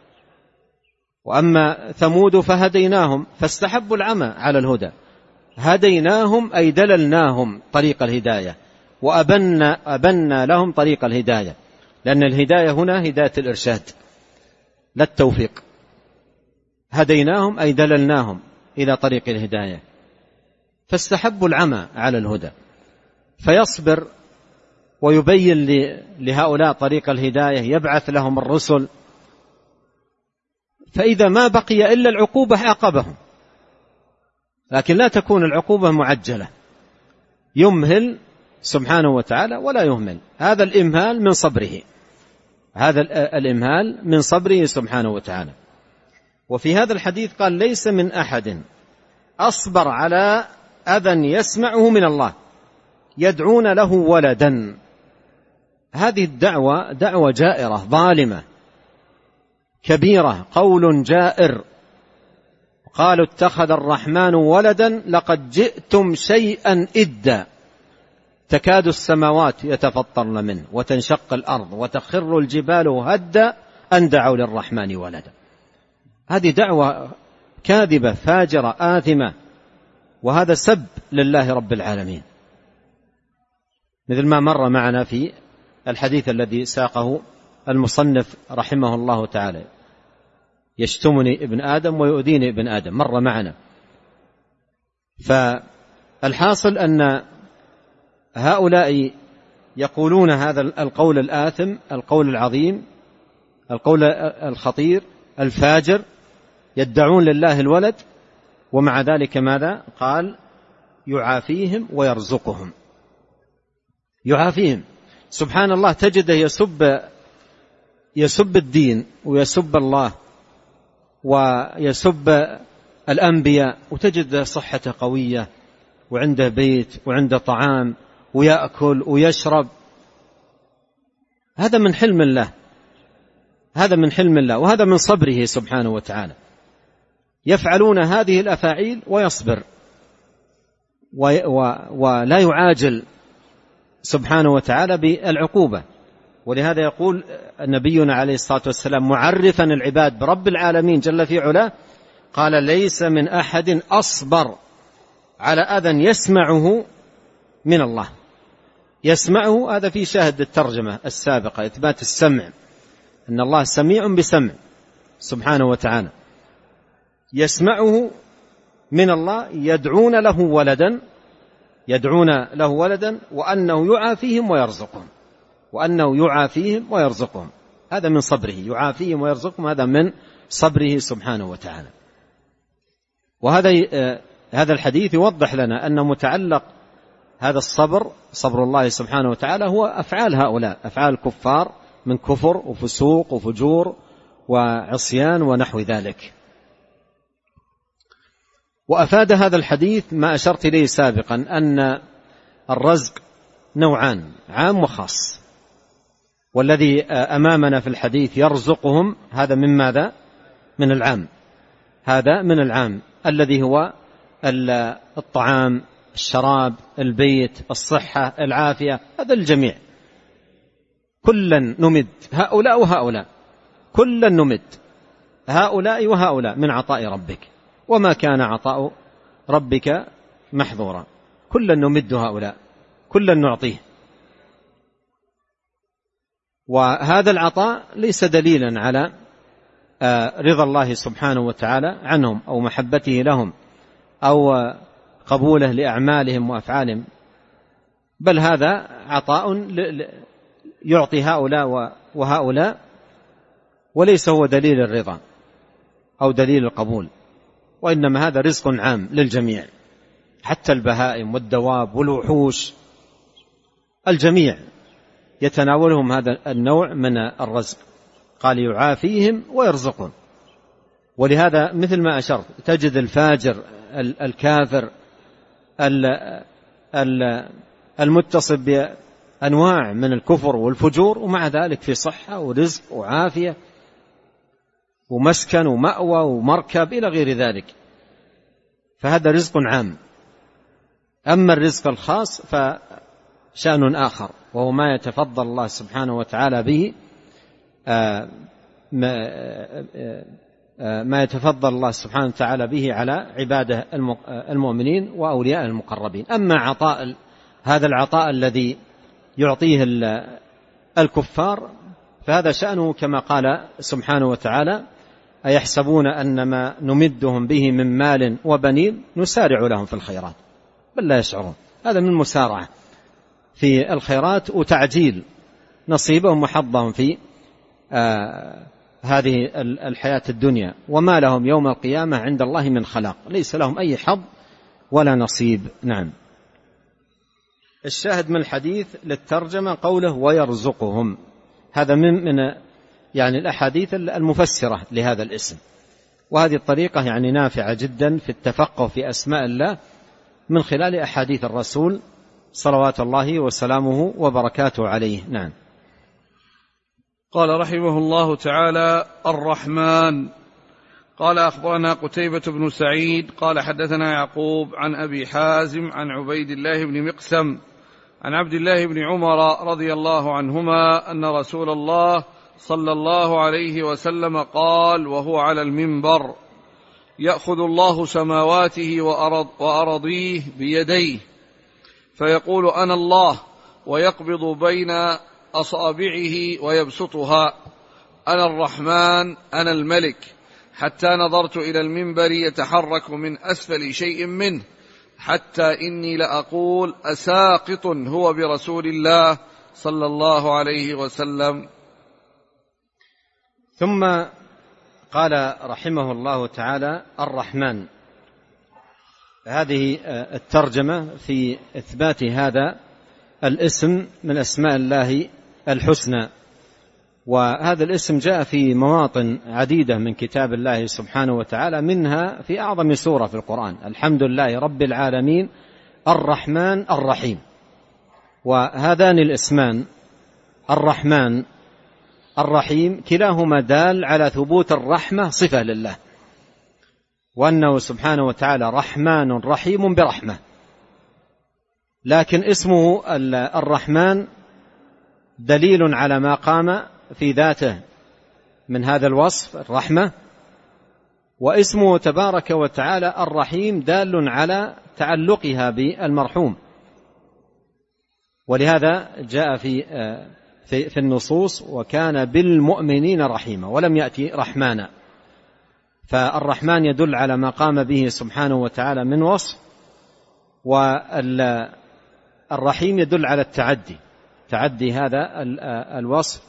وأما ثمود فهديناهم فاستحبوا العمى على الهدى، هديناهم أي دللناهم طريق الهداية وأبنا لهم طريق الهداية، لأن الهداية هنا هداية الإرشاد لا التوفيق. هديناهم أي دللناهم إلى طريق الهداية. فاستحبوا العمى على الهدى، فيصبر ويبين لهؤلاء طريق الهداية، يبعث لهم الرسل، فإذا ما بقي إلا العقوبة عاقبهم، لكن لا تكون العقوبة معجلة، يمهل سبحانه وتعالى ولا يهمل. هذا الإمهال من صبره، هذا الإمهال من صبره سبحانه وتعالى. وفي هذا الحديث قال: ليس من أحد أصبر على أذى يسمعه من الله يدعون له ولدا. هذه الدعوة دعوة جائرة ظالمة كبيرة، قول جائر. قالوا: اتخذ الرحمن ولدا لقد جئتم شيئا إدا، تكاد السماوات يتفطرن منه وتنشق الأرض وتخر الجبال هدا أن دعوا للرحمن ولدا. هذه دعوة كاذبة فاجرة آثمة، وهذا سب لله رب العالمين، مثل ما مر معنا في الحديث الذي ساقه المصنف رحمه الله تعالى: يشتمني ابن آدم ويؤذيني ابن آدم، مر معنا. فالحاصل أن هؤلاء يقولون هذا القول الآثم، القول العظيم، القول الخطير الفاجر، يدعون لله الولد، ومع ذلك ماذا قال؟ يعافيهم ويرزقهم. يعافيهم، سبحان الله، تجده يسب الدين ويسب الله ويسب الأنبياء، وتجد صحته قوية وعنده بيت وعنده طعام ويأكل ويشرب. هذا من حلم الله، هذا من حلم الله، وهذا من صبره سبحانه وتعالى. يفعلون هذه الأفاعيل ويصبر ولا يعاجل سبحانه وتعالى بالعقوبة. ولهذا يقول نبينا عليه الصلاة والسلام معرفا العباد برب العالمين جل في علاه، قال: ليس من أحد أصبر على أذى يسمعه من الله. يسمعه هذا في شاهد الترجمة السابقة، إثبات السمع، أن الله سميع بسمع سبحانه وتعالى. يسمعه من الله، يدعون له ولدا، يدعون له ولدا، وأنه يعافيهم ويرزقهم، وأنه يعافيهم ويرزقهم. هذا من صبره، يعافيهم ويرزقهم، هذا من صبره سبحانه وتعالى. وهذا الحديث يوضح لنا أن متعلق هذا الصبر، صبر الله سبحانه وتعالى، هو أفعال هؤلاء، أفعال الكفار من كفر وفسوق وفجور وعصيان ونحو ذلك. وأفاد هذا الحديث ما أشرت إليه سابقا، أن الرزق نوعان، عام وخاص. والذي أمامنا في الحديث يرزقهم، هذا من ماذا؟ من العام، هذا من العام الذي هو الطعام، الشراب، البيت، الصحة، العافية، هذا الجميع. كلا نمد هؤلاء وهؤلاء، كلا نمد هؤلاء وهؤلاء من عطاء ربك، وما كان عطاء ربك محظورا. كلا نمد هؤلاء، كلا نعطيه. وهذا العطاء ليس دليلا على رضا الله سبحانه وتعالى عنهم أو محبته لهم أو قبوله لأعمالهم وأفعالهم، بل هذا عطاء يعطي هؤلاء وهؤلاء، وليس هو دليل الرضا أو دليل القبول، وإنما هذا رزق عام للجميع، حتى البهائم والدواب والوحوش، الجميع يتناولهم هذا النوع من الرزق. قال: يعافيهم ويرزقهم. ولهذا مثل ما أشرت، تجد الفاجر الكافر المتصف بأنواع من الكفر والفجور، ومع ذلك في صحة ورزق وعافية ومسكن ومأوى ومركب إلى غير ذلك، فهذا رزق عام. أما الرزق الخاص فشأن آخر، وهو ما يتفضل الله سبحانه وتعالى به، ما يتفضل الله سبحانه وتعالى به على عباده المؤمنين وأولياء المقربين. أما عطاء هذا العطاء الذي يعطيه الكفار، فهذا شأنه كما قال سبحانه وتعالى: أيحسبون أن ما نمدهم به من مال وبنين نسارع لهم في الخيرات. بل لا يشعرون. هذا من المسارعة في الخيرات وتعجيل نصيبهم وحظهم في هذه الحياة الدنيا، وما لهم يوم القيامة عند الله من خلاق، ليس لهم أي حظ ولا نصيب. نعم. الشاهد من الحديث للترجمة قوله ويرزقهم، هذا من يعني الأحاديث المفسرة لهذا الاسم، وهذه الطريقة يعني نافعة جدا في التفقه في أسماء الله من خلال أحاديث الرسول صلوات الله وسلامه وبركاته عليه. نعم. قال رحمه الله تعالى: الرحمن. قال أخبرنا قتيبة بن سعيد قال حدثنا يعقوب عن أبي حازم عن عبيد الله بن مقسم عن عبد الله بن عمر رضي الله عنهما أن رسول الله صلى الله عليه وسلم قال وهو على المنبر: يأخذ الله سماواته وأرضيه بيديه فيقول أنا الله، ويقبض بين أصابعه ويبسطها، أنا الرحمن أنا الملك، حتى نظرت إلى المنبر يتحرك من أسفل شيء منه، حتى إني لأقول أساقط هو برسول الله صلى الله عليه وسلم. ثم قال رحمه الله تعالى: الرحمن. هذه الترجمة في إثبات هذا الاسم من أسماء الله الحسنى، وهذا الاسم جاء في مواطن عديدة من كتاب الله سبحانه وتعالى، منها في أعظم سورة في القرآن: الحمد لله رب العالمين الرحمن الرحيم. وهذان الاسمان الرحمن الرحيم كلاهما دال على ثبوت الرحمة صفة لله، وأنه سبحانه وتعالى رحمن رحيم برحمة. لكن اسمه الرحمن دليل على ما قام في ذاته من هذا الوصف الرحمة، واسمه تبارك وتعالى الرحيم دال على تعلقها بالمرحوم، ولهذا جاء في النصوص: وكان بالمؤمنين رحيما، ولم يأتي رحمانا. فالرحمن يدل على ما قام به سبحانه وتعالى من وصف، والرحيم يدل على تعدي هذا الوصف،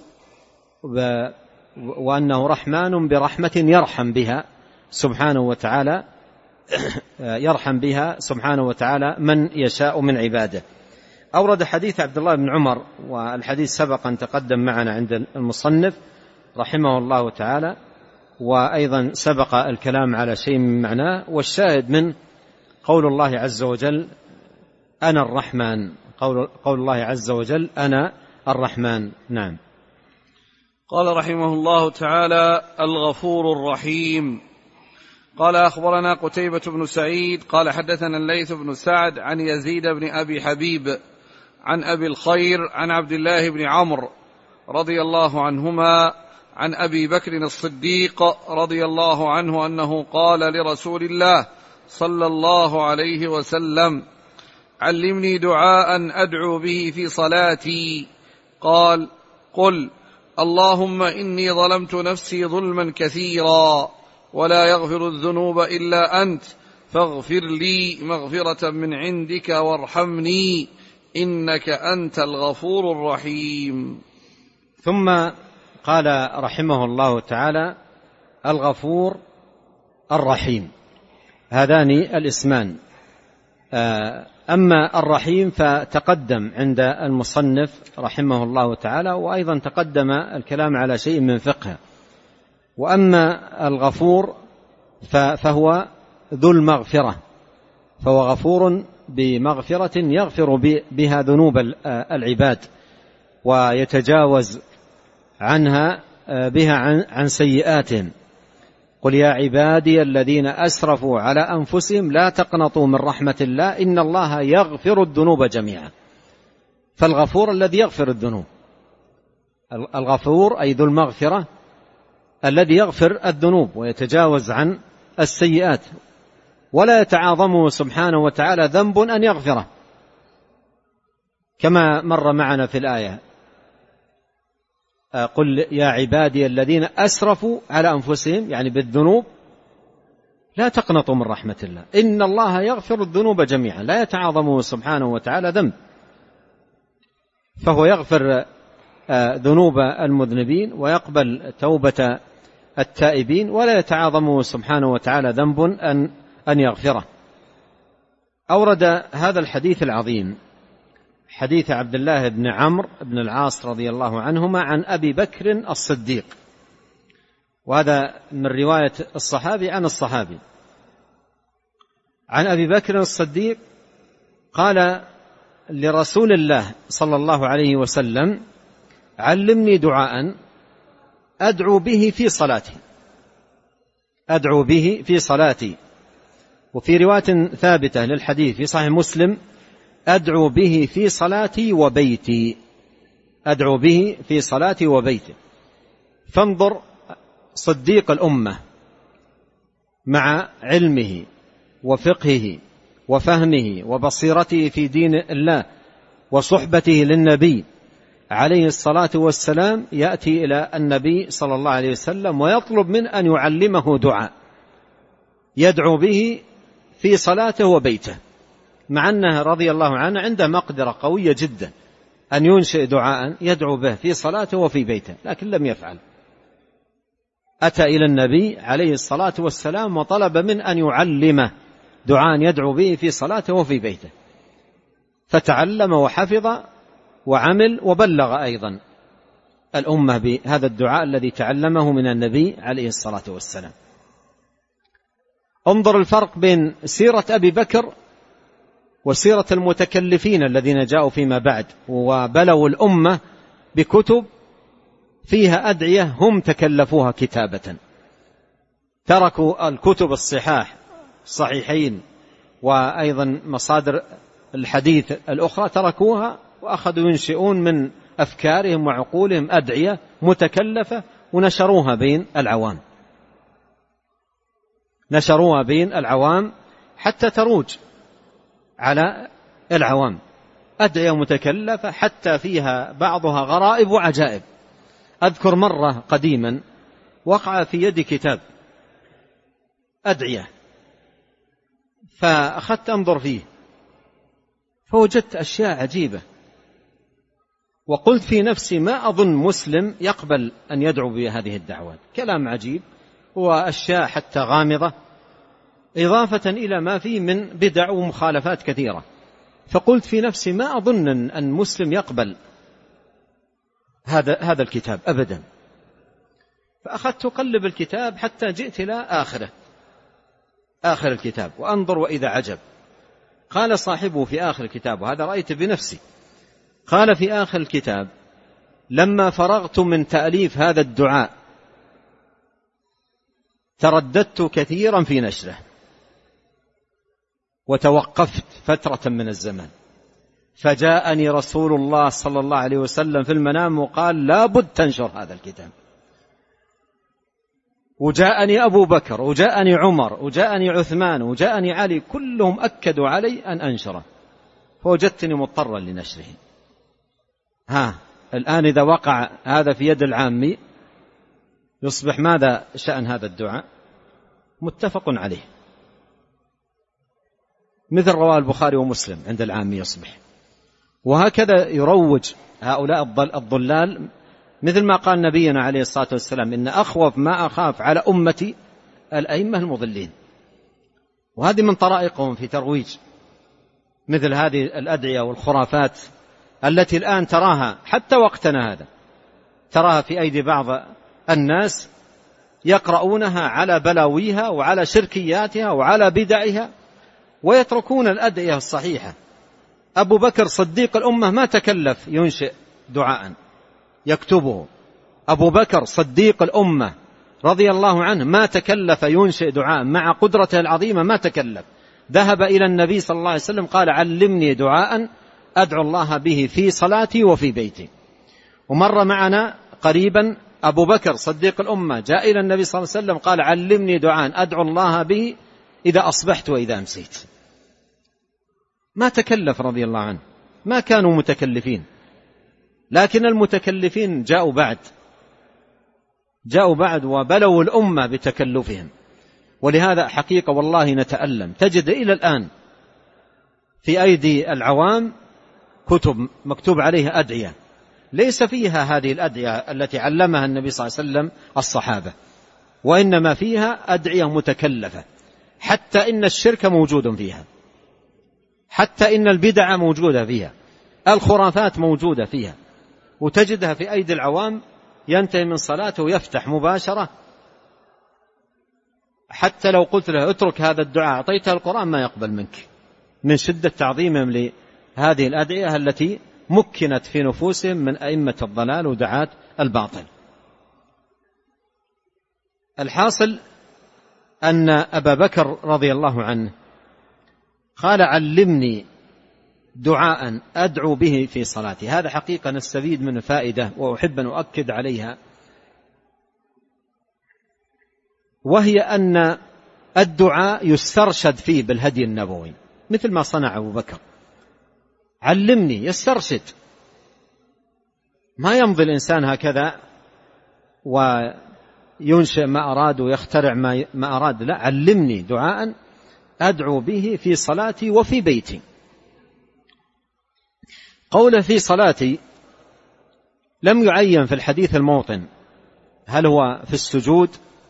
وأنه رحمن برحمة يرحم بها سبحانه وتعالى من يشاء من عباده. أورد حديث عبد الله بن عمر، والحديث سبق أن تقدم معنا عند المصنف رحمه الله تعالى، وأيضا سبق الكلام على شيء من معناه. والشاهد من قول الله عز وجل: أنا الرحمن، قول الله عز وجل: أنا الرحمن. نعم. قال رحمه الله تعالى: الغفور الرحيم. قال أخبرنا قتيبة بن سعيد قال حدثنا الليث بن سعد عن يزيد بن أبي حبيب عن أبي الخير عن عبد الله بن عمرو رضي الله عنهما عن أبي بكر الصديق رضي الله عنه أنه قال لرسول الله صلى الله عليه وسلم: علمني دعاء أدعو به في صلاتي. قال: قل اللهم إني ظلمت نفسي ظلما كثيرا ولا يغفر الذنوب إلا أنت، فاغفر لي مغفرة من عندك وارحمني إنك أنت الغفور الرحيم. ثم قال رحمه الله تعالى: الغفور الرحيم. هذان الاسمان. أما الرحيم فتقدم عند المصنف رحمه الله تعالى، وأيضا تقدم الكلام على شيء من فقه. وأما الغفور فهو ذو المغفرة، فهو غفور بمغفرة يغفر بها ذنوب العباد ويتجاوز عنها بها عن سيئاتهم. قل يا عبادي الذين أسرفوا على أنفسهم لا تقنطوا من رحمة الله إن الله يغفر الذنوب جميعا. فالغفور الذي يغفر الذنوب، الغفور أي ذو المغفرة الذي يغفر الذنوب ويتجاوز عن السيئات، ولا يتعاظمه سبحانه وتعالى ذنب أن يغفره، كما مر معنا في الآية: قل يا عبادي الذين أسرفوا على أنفسهم، يعني بالذنوب، لا تقنطوا من رحمة الله، إن الله يغفر الذنوب جميعا، لا يتعاظمه سبحانه وتعالى ذنب، فهو يغفر ذنوب المذنبين ويقبل توبة التائبين، ولا يتعاظمه سبحانه وتعالى ذنب أن يغفره. أورد هذا الحديث العظيم حديث عبد الله بن عمرو بن العاص رضي الله عنهما عن أبي بكر الصديق، وهذا من رواية الصحابي عن الصحابي. عن أبي بكر الصديق قال لرسول الله صلى الله عليه وسلم: علمني دعاء أدعو به في صلاتي، أدعو به في صلاتي. وفي رواية ثابتة للحديث في صحيح مسلم: أدعو به في صلاتي وبيتي، أدعو به في صلاتي وبيتي. فانظر صديق الأمة مع علمه وفقهه وفهمه وبصيرته في دين الله وصحبته للنبي عليه الصلاة والسلام، يأتي إلى النبي صلى الله عليه وسلم ويطلب من أن يعلمه دعاء يدعو به في صلاته وبيته، مع أنه رضي الله عنه عنده مقدرة قوية جدا أن ينشئ دعاء يدعو به في صلاته وفي بيته، لكن لم يفعل. أتى إلى النبي عليه الصلاة والسلام وطلب من أن يعلمه دعاء يدعو به في صلاته وفي بيته، فتعلم وحفظ وعمل وبلغ أيضا الأمة بهذا الدعاء الذي تعلمه من النبي عليه الصلاة والسلام. انظر الفرق بين سيرة أبي بكر وسيرة المتكلفين الذين جاءوا فيما بعد وبلوا الأمة بكتب فيها أدعية هم تكلفوها كتابة، تركوا الكتب الصحاح الصحيحين وأيضا مصادر الحديث الأخرى، تركوها وأخذوا ينشئون من أفكارهم وعقولهم أدعية متكلفة ونشروها بين العوام، نشروها بين العوام حتى تروج على العوام، أدعية متكلفة حتى فيها بعضها غرائب وعجائب. أذكر مرة قديما وقع في يدي كتاب أدعية، فأخذت أنظر فيه فوجدت أشياء عجيبة، وقلت في نفسي ما أظن مسلم يقبل أن يدعو بهذه الدعوات، كلام عجيب وأشياء حتى غامضة، إضافة إلى ما فيه من بدع ومخالفات كثيرة. فقلت في نفسي ما أظن أن مسلم يقبل هذا الكتاب أبدا. فأخذت أقلب الكتاب حتى جئت إلى آخر الكتاب وأنظر وإذا عجب. قال صاحبه في آخر الكتاب، وهذا رأيت بنفسي، قال في آخر الكتاب: لما فرغت من تأليف هذا الدعاء ترددت كثيرا في نشره وتوقفت فترة من الزمن، فجاءني رسول الله صلى الله عليه وسلم في المنام وقال: لا بد تنشر هذا الكتاب. وجاءني أبو بكر وجاءني عمر وجاءني عثمان وجاءني علي، كلهم أكدوا علي أن أنشره، فوجدتني مضطرا لنشره. الآن إذا وقع هذا في يد العامي يصبح ماذا شأن هذا الدعاء؟ متفق عليه، مثل رواه البخاري ومسلم عند العامي يصبح. وهكذا يروج هؤلاء الضلال، مثل ما قال نبينا عليه الصلاة والسلام: إن أخوف ما أخاف على أمتي الأئمة المضلين. وهذه من طرائقهم في ترويج مثل هذه الأدعية والخرافات التي الآن تراها حتى وقتنا هذا، تراها في أيدي بعض الناس يقرؤونها على بلاويها وعلى شركياتها وعلى بدعها، ويتركون الأدعية الصحيحة. أبو بكر صديق الأمة ما تكلف ينشئ دعاء يكتبه، أبو بكر صديق الأمة رضي الله عنه ما تكلف ينشئ دعاء، مع قدرته العظيمة ما تكلف، ذهب إلى النبي صلى الله عليه وسلم قال: علمني دعاء أدعو الله به في صلاتي وفي بيتي. ومر معنا قريبا أبو بكر صديق الأمة جاء إلى النبي صلى الله عليه وسلم قال: علمني دعاء أدعو الله به إذا أصبحت وإذا أمسيت. ما تكلف رضي الله عنه، ما كانوا متكلفين، لكن المتكلفين جاءوا بعد وبلوا الأمة بتكلفهم. ولهذا حقيقة والله نتألم، تجد إلى الآن في أيدي العوام كتب مكتوب عليها أدعية ليس فيها هذه الأدعية التي علمها النبي صلى الله عليه وسلم الصحابة، وإنما فيها أدعية متكلفة، حتى إن الشرك موجود فيها، حتى إن البدع موجودة فيها، الخرافات موجودة فيها، وتجدها في أيدي العوام. ينتهي من صلاته ويفتح مباشرة، حتى لو قلت له اترك هذا الدعاء أعطيته القرآن ما يقبل منك، من شدة تعظيمهم لهذه الأدعية التي مكنت في نفوسهم من أئمة الضلال ودعاة الباطل. الحاصل أن أبا بكر رضي الله عنه قال علمني دعاء أدعو به في صلاتي. هذا حقيقة نستفيد منه فائدة وأحب أن أؤكد عليها، وهي أن الدعاء يسترشد فيه بالهدي النبوي، مثل ما صنع أبو بكر، علمني، يسترشد، ما يمضي الإنسان هكذا وينشئ ما أراد ويخترع ما أراد، لا، علمني دعاء أدعو به في صلاتي وفي بيتي. قوله في صلاتي لم يعين في الحديث الموطن، هل هو في السجود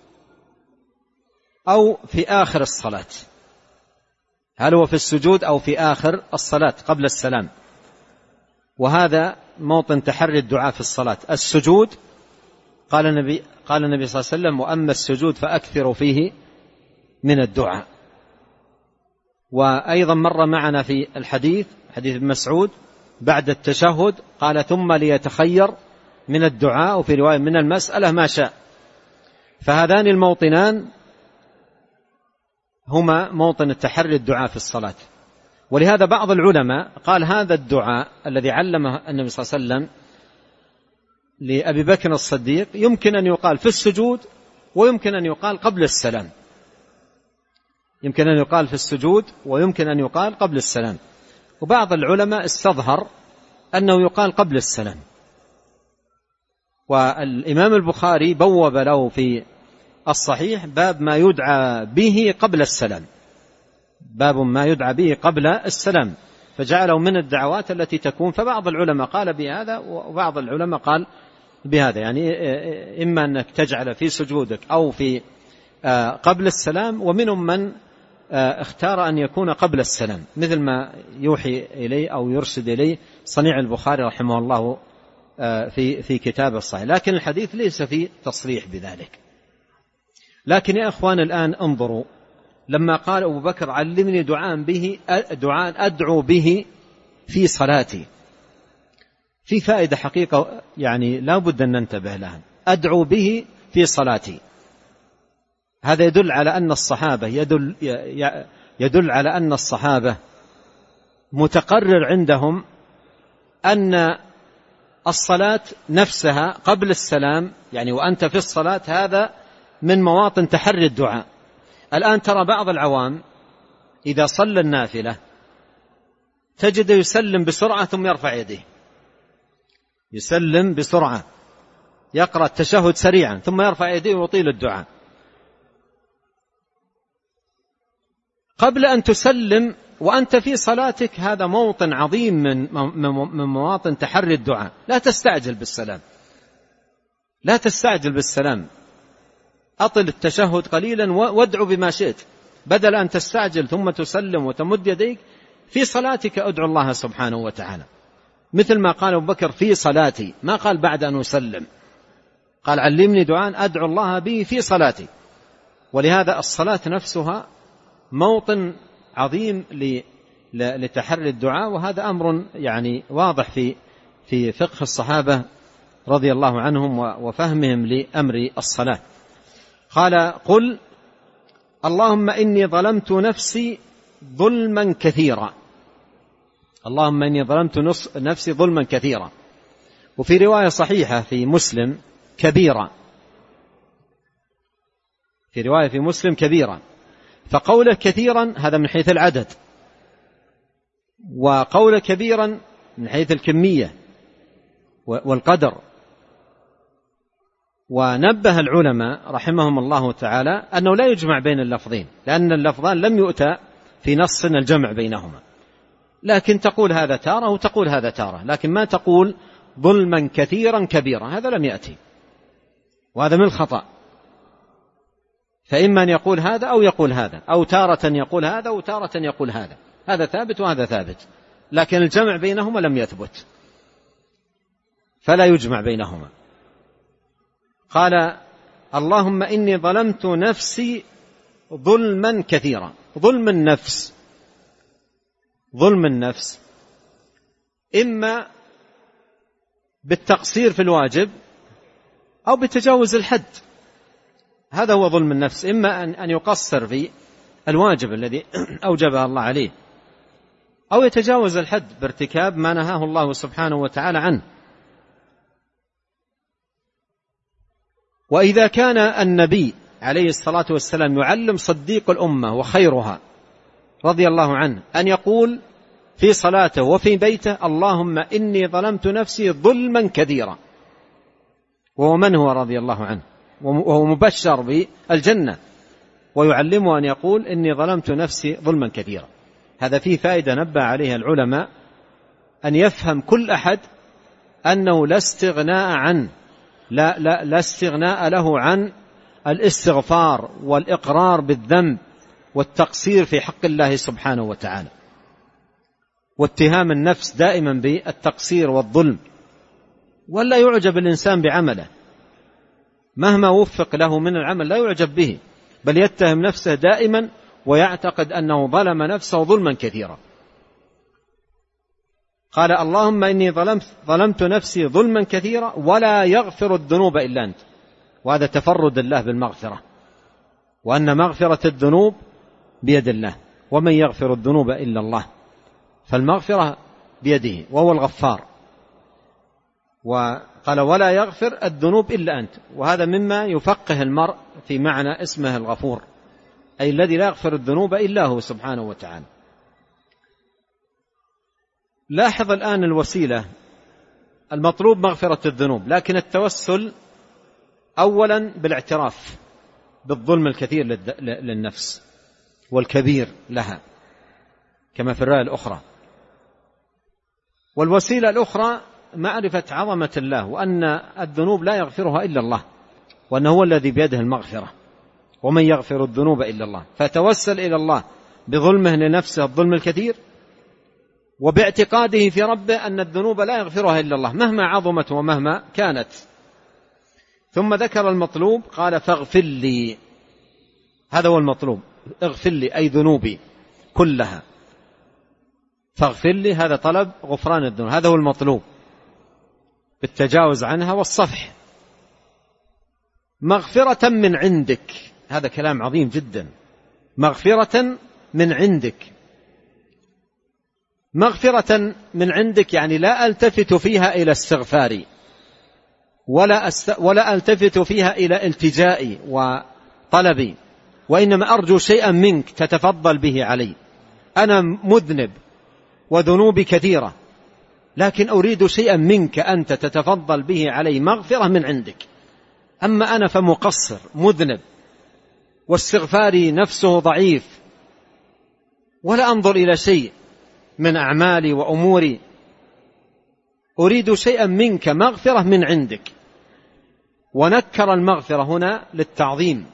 أو في آخر الصلاة، هل هو في السجود أو في آخر الصلاة قبل السلام، وهذا موطن تحري الدعاء في الصلاة. السجود قال النبي صلى الله عليه وسلم وأما السجود فأكثروا فيه من الدعاء. وأيضا مر معنا في الحديث حديث ابن مسعود بعد التشهد قال ثم ليتخير من الدعاء، وفي رواية من المسألة ما شاء. فهذان الموطنان هما موطن التحري الدعاء في الصلاة. ولهذا بعض العلماء قال هذا الدعاء الذي علمه النبي صلى الله عليه وسلم لأبي بكر الصديق يمكن أن يقال في السجود ويمكن أن يقال قبل السلام، يمكن أن يقال في السجود ويمكن أن يقال قبل السلام. وبعض العلماء استظهر أنه يقال قبل السلام. والإمام البخاري بوب له في الصحيح باب ما يدعى به قبل السلام، باب ما يدعى به قبل السلام، فجعله من الدعوات التي تكون. فبعض العلماء قال بهذا وبعض العلماء قال بهذا، يعني إما أنك تجعل في سجودك أو في قبل السلام، ومنهم من اختار أن يكون قبل السلام، مثل ما يوحي إليه أو يرشد إليه صنيع البخاري رحمه الله في كتابه الصحيح. لكن الحديث ليس فيه تصريح بذلك. لكن يا أخوان الآن انظروا، لما قال أبو بكر علمني دعاء أدعو به في صلاتي، في فائدة حقيقة يعني لا بد أن ننتبه لها. أدعو به في صلاتي، هذا يدل على أن الصحابة يدل على أن الصحابة متقرر عندهم أن الصلاة نفسها قبل السلام، يعني وأنت في الصلاة، هذا من مواطن تحري الدعاء. الآن ترى بعض العوام إذا صلى النافلة تجد يسلم بسرعة ثم يرفع يديه، يسلم بسرعة، يقرأ التشهد سريعا ثم يرفع يديه ويطيل الدعاء. قبل أن تسلم وأنت في صلاتك، هذا موطن عظيم من مواطن تحري الدعاء. لا تستعجل بالسلام، لا تستعجل بالسلام، أطل التشهد قليلا وادعو بما شئت، بدل أن تستعجل ثم تسلم وتمد يديك. في صلاتك أدعو الله سبحانه وتعالى، مثل ما قال أبو بكر في صلاتي، ما قال بعد أن أسلم، قال علمني دعاء أدعو الله به في صلاتي. ولهذا الصلاة نفسها موطن عظيم لتحري الدعاء، وهذا أمر يعني واضح في فقه الصحابة رضي الله عنهم وفهمهم لأمر الصلاة. قال قل اللهم إني ظلمت نفسي ظلما كثيرا، اللهم إني ظلمت نفسي ظلما كثيرا. وفي رواية صحيحة في مسلم كبيرا، في رواية في مسلم كبيرا. فقوله كثيرا هذا من حيث العدد، وقوله كبيرا من حيث الكمية والقدر. ونبه العلماء رحمهم الله تعالى أنه لا يجمع بين اللفظين، لأن اللفظان لم يؤتى في نص الجمع بينهما، لكن تقول هذا تارة وتقول هذا تارة، لكن ما تقول ظلما كثيرا كبيرا، هذا لم يأتي، وهذا من الخطأ. فإما أن يقول هذا أو يقول هذا، أو تارة يقول هذا وتارة يقول هذا، هذا ثابت وهذا ثابت، لكن الجمع بينهما لم يثبت، فلا يجمع بينهما. قال اللهم إني ظلمت نفسي ظلما كثيرا. ظلم النفس إما بالتقصير في الواجب أو بتجاوز الحد، هذا هو ظلم النفس، إما أن يقصر في الواجب الذي أوجبه الله عليه، أو يتجاوز الحد بارتكاب ما نهاه الله سبحانه وتعالى عنه. وإذا كان النبي عليه الصلاة والسلام يعلم صديق الأمة وخيرها رضي الله عنه أن يقول في صلاته وفي بيته اللهم إني ظلمت نفسي ظلما كثيرا، وهو من هو رضي الله عنه وهو مبشر بالجنة، ويعلمه أن يقول إني ظلمت نفسي ظلما كثيرا، هذا فيه فائدة نبه عليها العلماء، أن يفهم كل أحد أنه لا استغناء عنه، لا استغناء له عن الاستغفار والإقرار بالذنب والتقصير في حق الله سبحانه وتعالى، واتهام النفس دائما بالتقصير والظلم، ولا يعجب الإنسان بعمله مهما وفق له من العمل، لا يعجب به، بل يتهم نفسه دائما ويعتقد أنه ظلم نفسه ظلما كثيرا. قال اللهم إني ظلمت نفسي ظلما كثيرا ولا يغفر الذنوب إلا أنت، وهذا تفرد الله بالمغفرة، وأن مغفرة الذنوب بيد الله، ومن يغفر الذنوب إلا الله، فالمغفرة بيده وهو الغفار. وقال ولا يغفر الذنوب إلا أنت، وهذا مما يفقه المرء في معنى اسمه الغفور، أي الذي لا يغفر الذنوب إلا هو سبحانه وتعالى. لاحظ الآن الوسيلة، المطلوب مغفرة الذنوب، لكن التوسل أولا بالاعتراف بالظلم الكثير للنفس والكبير لها كما في الرواية الأخرى، والوسيلة الأخرى معرفة عظمة الله، وأن الذنوب لا يغفرها إلا الله، وأنه هو الذي بيده المغفرة، ومن يغفر الذنوب إلا الله، فتوسل إلى الله بظلمه لنفسه الظلم الكثير، وباعتقاده في ربه أن الذنوب لا يغفرها إلا الله مهما عظمت ومهما كانت. ثم ذكر المطلوب، قال فاغفر لي، هذا هو المطلوب، اغفر لي أي ذنوبي كلها، فاغفر لي هذا طلب غفران الذنوب، هذا هو المطلوب بالتجاوز عنها والصفح. مغفرة من عندك، هذا كلام عظيم جدا، مغفرة من عندك، مغفرة من عندك يعني لا ألتفت فيها إلى استغفاري، ولا ألتفت فيها إلى التجائي وطلبي، وإنما أرجو شيئا منك تتفضل به علي، أنا مذنب وذنوبي كثيرة، لكن أريد شيئا منك أنت تتفضل به علي، مغفرة من عندك، أما أنا فمقصر مذنب، واستغفاري نفسه ضعيف، ولا أنظر إلى شيء من أعمالي وأموري، أريد شيئا منك، مغفرة من عندك. ونكر المغفرة هنا للتعظيم،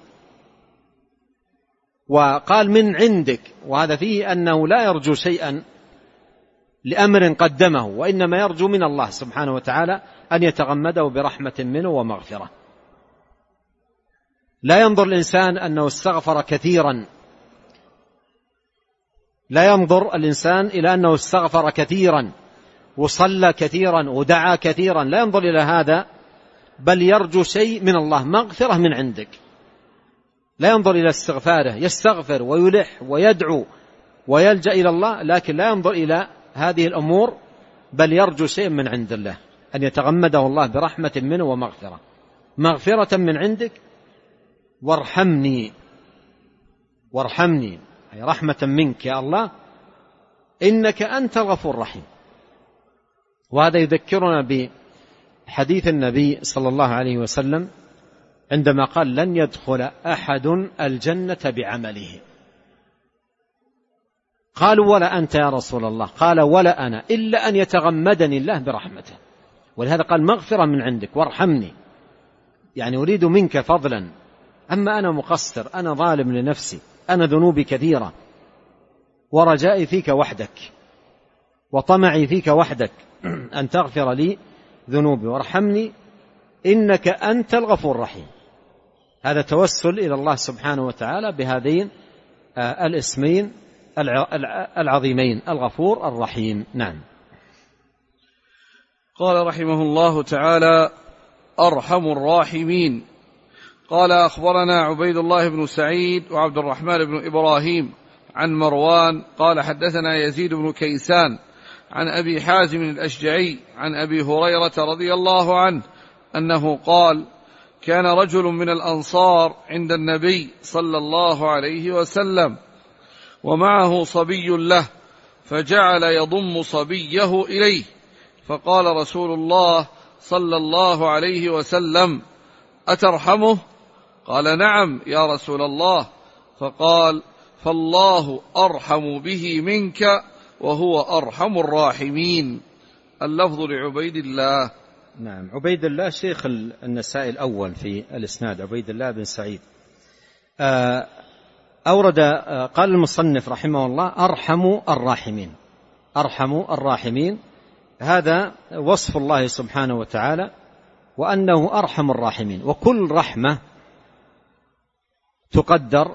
وقال من عندك، وهذا فيه أنه لا يرجو شيئا لأمر قدمه، وإنما يرجو من الله سبحانه وتعالى أن يتغمده برحمة منه ومغفرة. لا ينظر الإنسان أنه استغفر كثيرا، لا ينظر الإنسان إلى أنه استغفر كثيرا وصلى كثيرا ودعا كثيرا، لا ينظر إلى هذا، بل يرجو شيء من الله، مغفرة من عندك. لا ينظر إلى استغفاره، يستغفر ويلح ويدعو ويلجأ إلى الله، لكن لا ينظر إلى هذه الأمور، بل يرجو شيء من عند الله، أن يتغمده الله برحمة منه ومغفرة. مغفرة من عندك وارحمني، وارحمني أي رحمة منك يا الله، إنك أنت الغفور الرحيم. وهذا يذكرنا بحديث النبي صلى الله عليه وسلم عندما قال لن يدخل أحد الجنة بعمله. قالوا ولا أنت يا رسول الله؟ قال ولا أنا، إلا أن يتغمدني الله برحمته. ولهذا قال مغفرة من عندك وارحمني، يعني أريد منك فضلا، أما أنا مقصر، أنا ظالم لنفسي، أنا ذنوبي كثيرة، ورجائي فيك وحدك وطمعي فيك وحدك أن تغفر لي ذنوبي وارحمني إنك أنت الغفور الرحيم. هذا توسل إلى الله سبحانه وتعالى بهذين الاسمين العظيمين، الغفور الرحيم. نعم. قال رحمه الله تعالى: أرحم الراحمين. قال: أخبرنا عبيد الله بن سعيد وعبد الرحمن بن إبراهيم عن مروان قال: حدثنا يزيد بن كيسان عن أبي حازم الأشجعي عن أبي هريرة رضي الله عنه أنه قال: كان رجل من الأنصار عند النبي صلى الله عليه وسلم ومعه صبي له، فجعل يضم صبيه إليه، فقال رسول الله صلى الله عليه وسلم: أترحمه؟ قال: نعم يا رسول الله. فقال: فالله أرحم به منك وهو أرحم الراحمين. اللفظ لعبيد الله. نعم. عبيد الله شيخ النسائي الأول في الإسناد، عبيد الله بن سعيد. أورد قال المصنف رحمه الله: أرحم الراحمين. أرحم الراحمين هذا وصف الله سبحانه وتعالى، وأنه أرحم الراحمين. وكل رحمة تقدر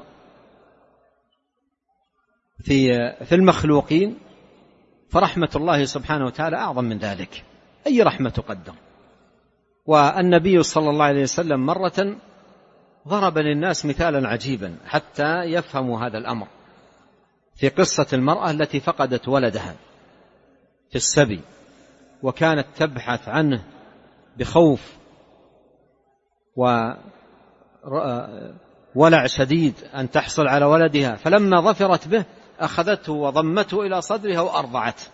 في المخلوقين، فرحمة الله سبحانه وتعالى أعظم من ذلك. أي رحمة تقدر. والنبي صلى الله عليه وسلم مرة ضرب للناس مثالا عجيبا حتى يفهموا هذا الأمر، في قصة المرأة التي فقدت ولدها في السبي، وكانت تبحث عنه بخوف وولع شديد أن تحصل على ولدها، فلما ظفرت به أخذته وضمته إلى صدرها وأرضعته.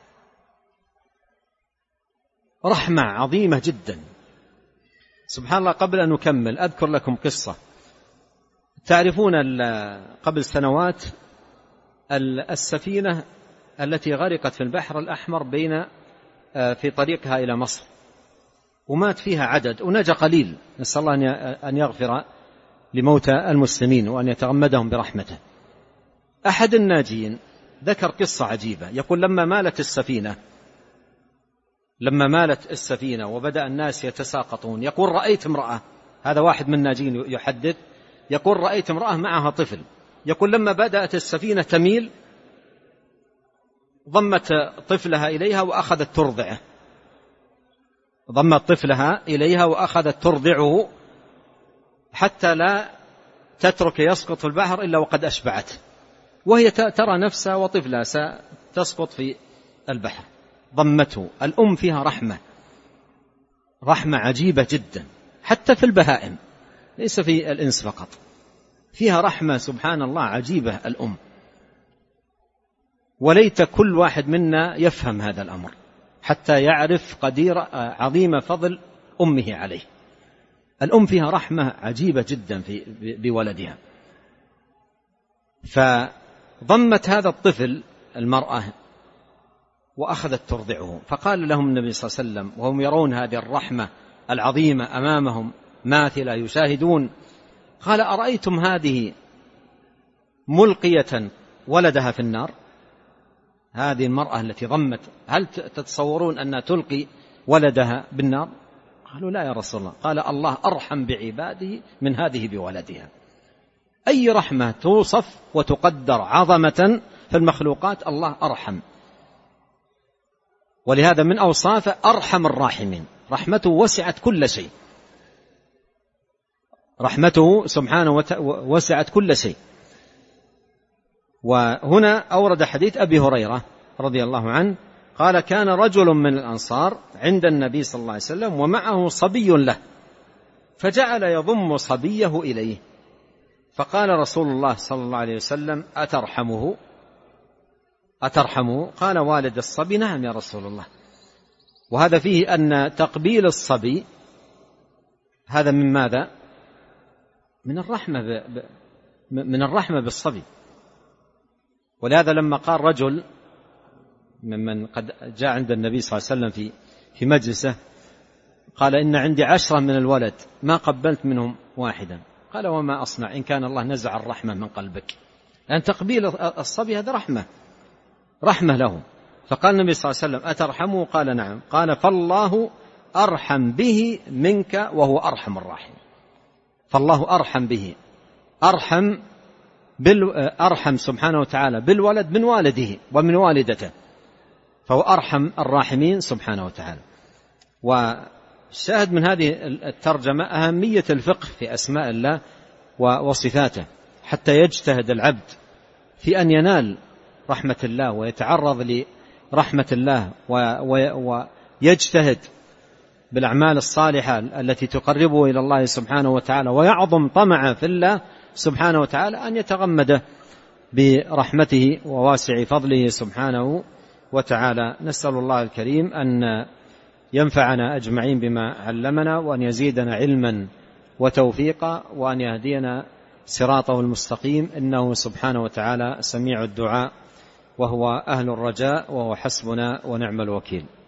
رحمة عظيمة جدا. سبحان الله. قبل أن نكمل أذكر لكم قصة. تعرفون قبل سنوات السفينة التي غرقت في البحر الأحمر في طريقها إلى مصر، ومات فيها عدد ونجا قليل. نسأل الله أن يغفر لموتى المسلمين وأن يتغمدهم برحمته. أحد الناجين ذكر قصة عجيبة، يقول لما مالت السفينة وبدأ الناس يتساقطون، يقول رأيت امرأة، هذا واحد من الناجين يحدث، يقول رأيت امرأة معها طفل، يقول لما بدأت السفينة تميل ضمت طفلها إليها وأخذت ترضعه، ضمت طفلها إليها وأخذت ترضعه حتى لا تترك يسقط في البحر إلا وقد أشبعت، وهي ترى نفسها وطفلها ستسقط في البحر. ضمته. الأم فيها رحمة عجيبة جدا، حتى في البهائم، ليس في الإنس فقط، فيها رحمة سبحان الله عجيبة الأم. وليت كل واحد منا يفهم هذا الأمر حتى يعرف قدير عظيم فضل أمه عليه. الأم فيها رحمة عجيبة جدا بولدها. فضمت هذا الطفل المرأة وأخذت ترضعه، فقال لهم النبي صلى الله عليه وسلم وهم يرون هذه الرحمة العظيمة أمامهم ماثلة يشاهدون، قال أرأيتم هذه ملقية ولدها في النار؟ هذه المرأة التي ضمت، هل تتصورون أنها تلقي ولدها بالنار؟ قالوا لا يا رسول الله. قال الله أرحم بعباده من هذه بولدها. أي رحمة توصف وتقدر عظمة في المخلوقات الله أرحم. ولهذا من أوصافه أرحم الراحمين، رحمته وسعت كل شيء، رحمته سبحانه وسعت كل شيء. وهنا أورد حديث أبي هريرة رضي الله عنه قال كان رجل من الأنصار عند النبي صلى الله عليه وسلم ومعه صبي له، فجعل يضم صبيه إليه، فقال رسول الله صلى الله عليه وسلم أترحمه؟ قال والد الصبي نعم يا رسول الله. وهذا فيه أن تقبيل الصبي هذا من ماذا؟ من الرحمة بالصبي. ولهذا لما قال رجل ممن قد جاء عند النبي صلى الله عليه وسلم في مجلسه قال إن عندي 10 من الولد ما قبلت منهم واحدا، قال وما أصنع إن كان الله نزع الرحمة من قلبك؟ لأن تقبيل الصبي هذا رحمة له. فقال النبي صلى الله عليه وسلم أترحمه؟ قال نعم. قال فالله أرحم به منك وهو أرحم الراحمين. فالله أرحم به، أرحم سبحانه وتعالى بالولد من والده ومن والدته، فهو أرحم الراحمين سبحانه وتعالى. والشاهد من هذه الترجمة أهمية الفقه في أسماء الله وصفاته، حتى يجتهد العبد في أن ينال رحمة الله ويتعرض لرحمة الله ويجتهد بالأعمال الصالحة التي تقربه إلى الله سبحانه وتعالى، ويعظم طمعا في الله سبحانه وتعالى أن يتغمده برحمته وواسع فضله سبحانه وتعالى. نسأل الله الكريم أن ينفعنا أجمعين بما علمنا، وأن يزيدنا علما وتوفيقا، وأن يهدينا صراطه المستقيم، إنه سبحانه وتعالى سميع الدعاء وهو أهل الرجاء وهو حسبنا ونعم الوكيل.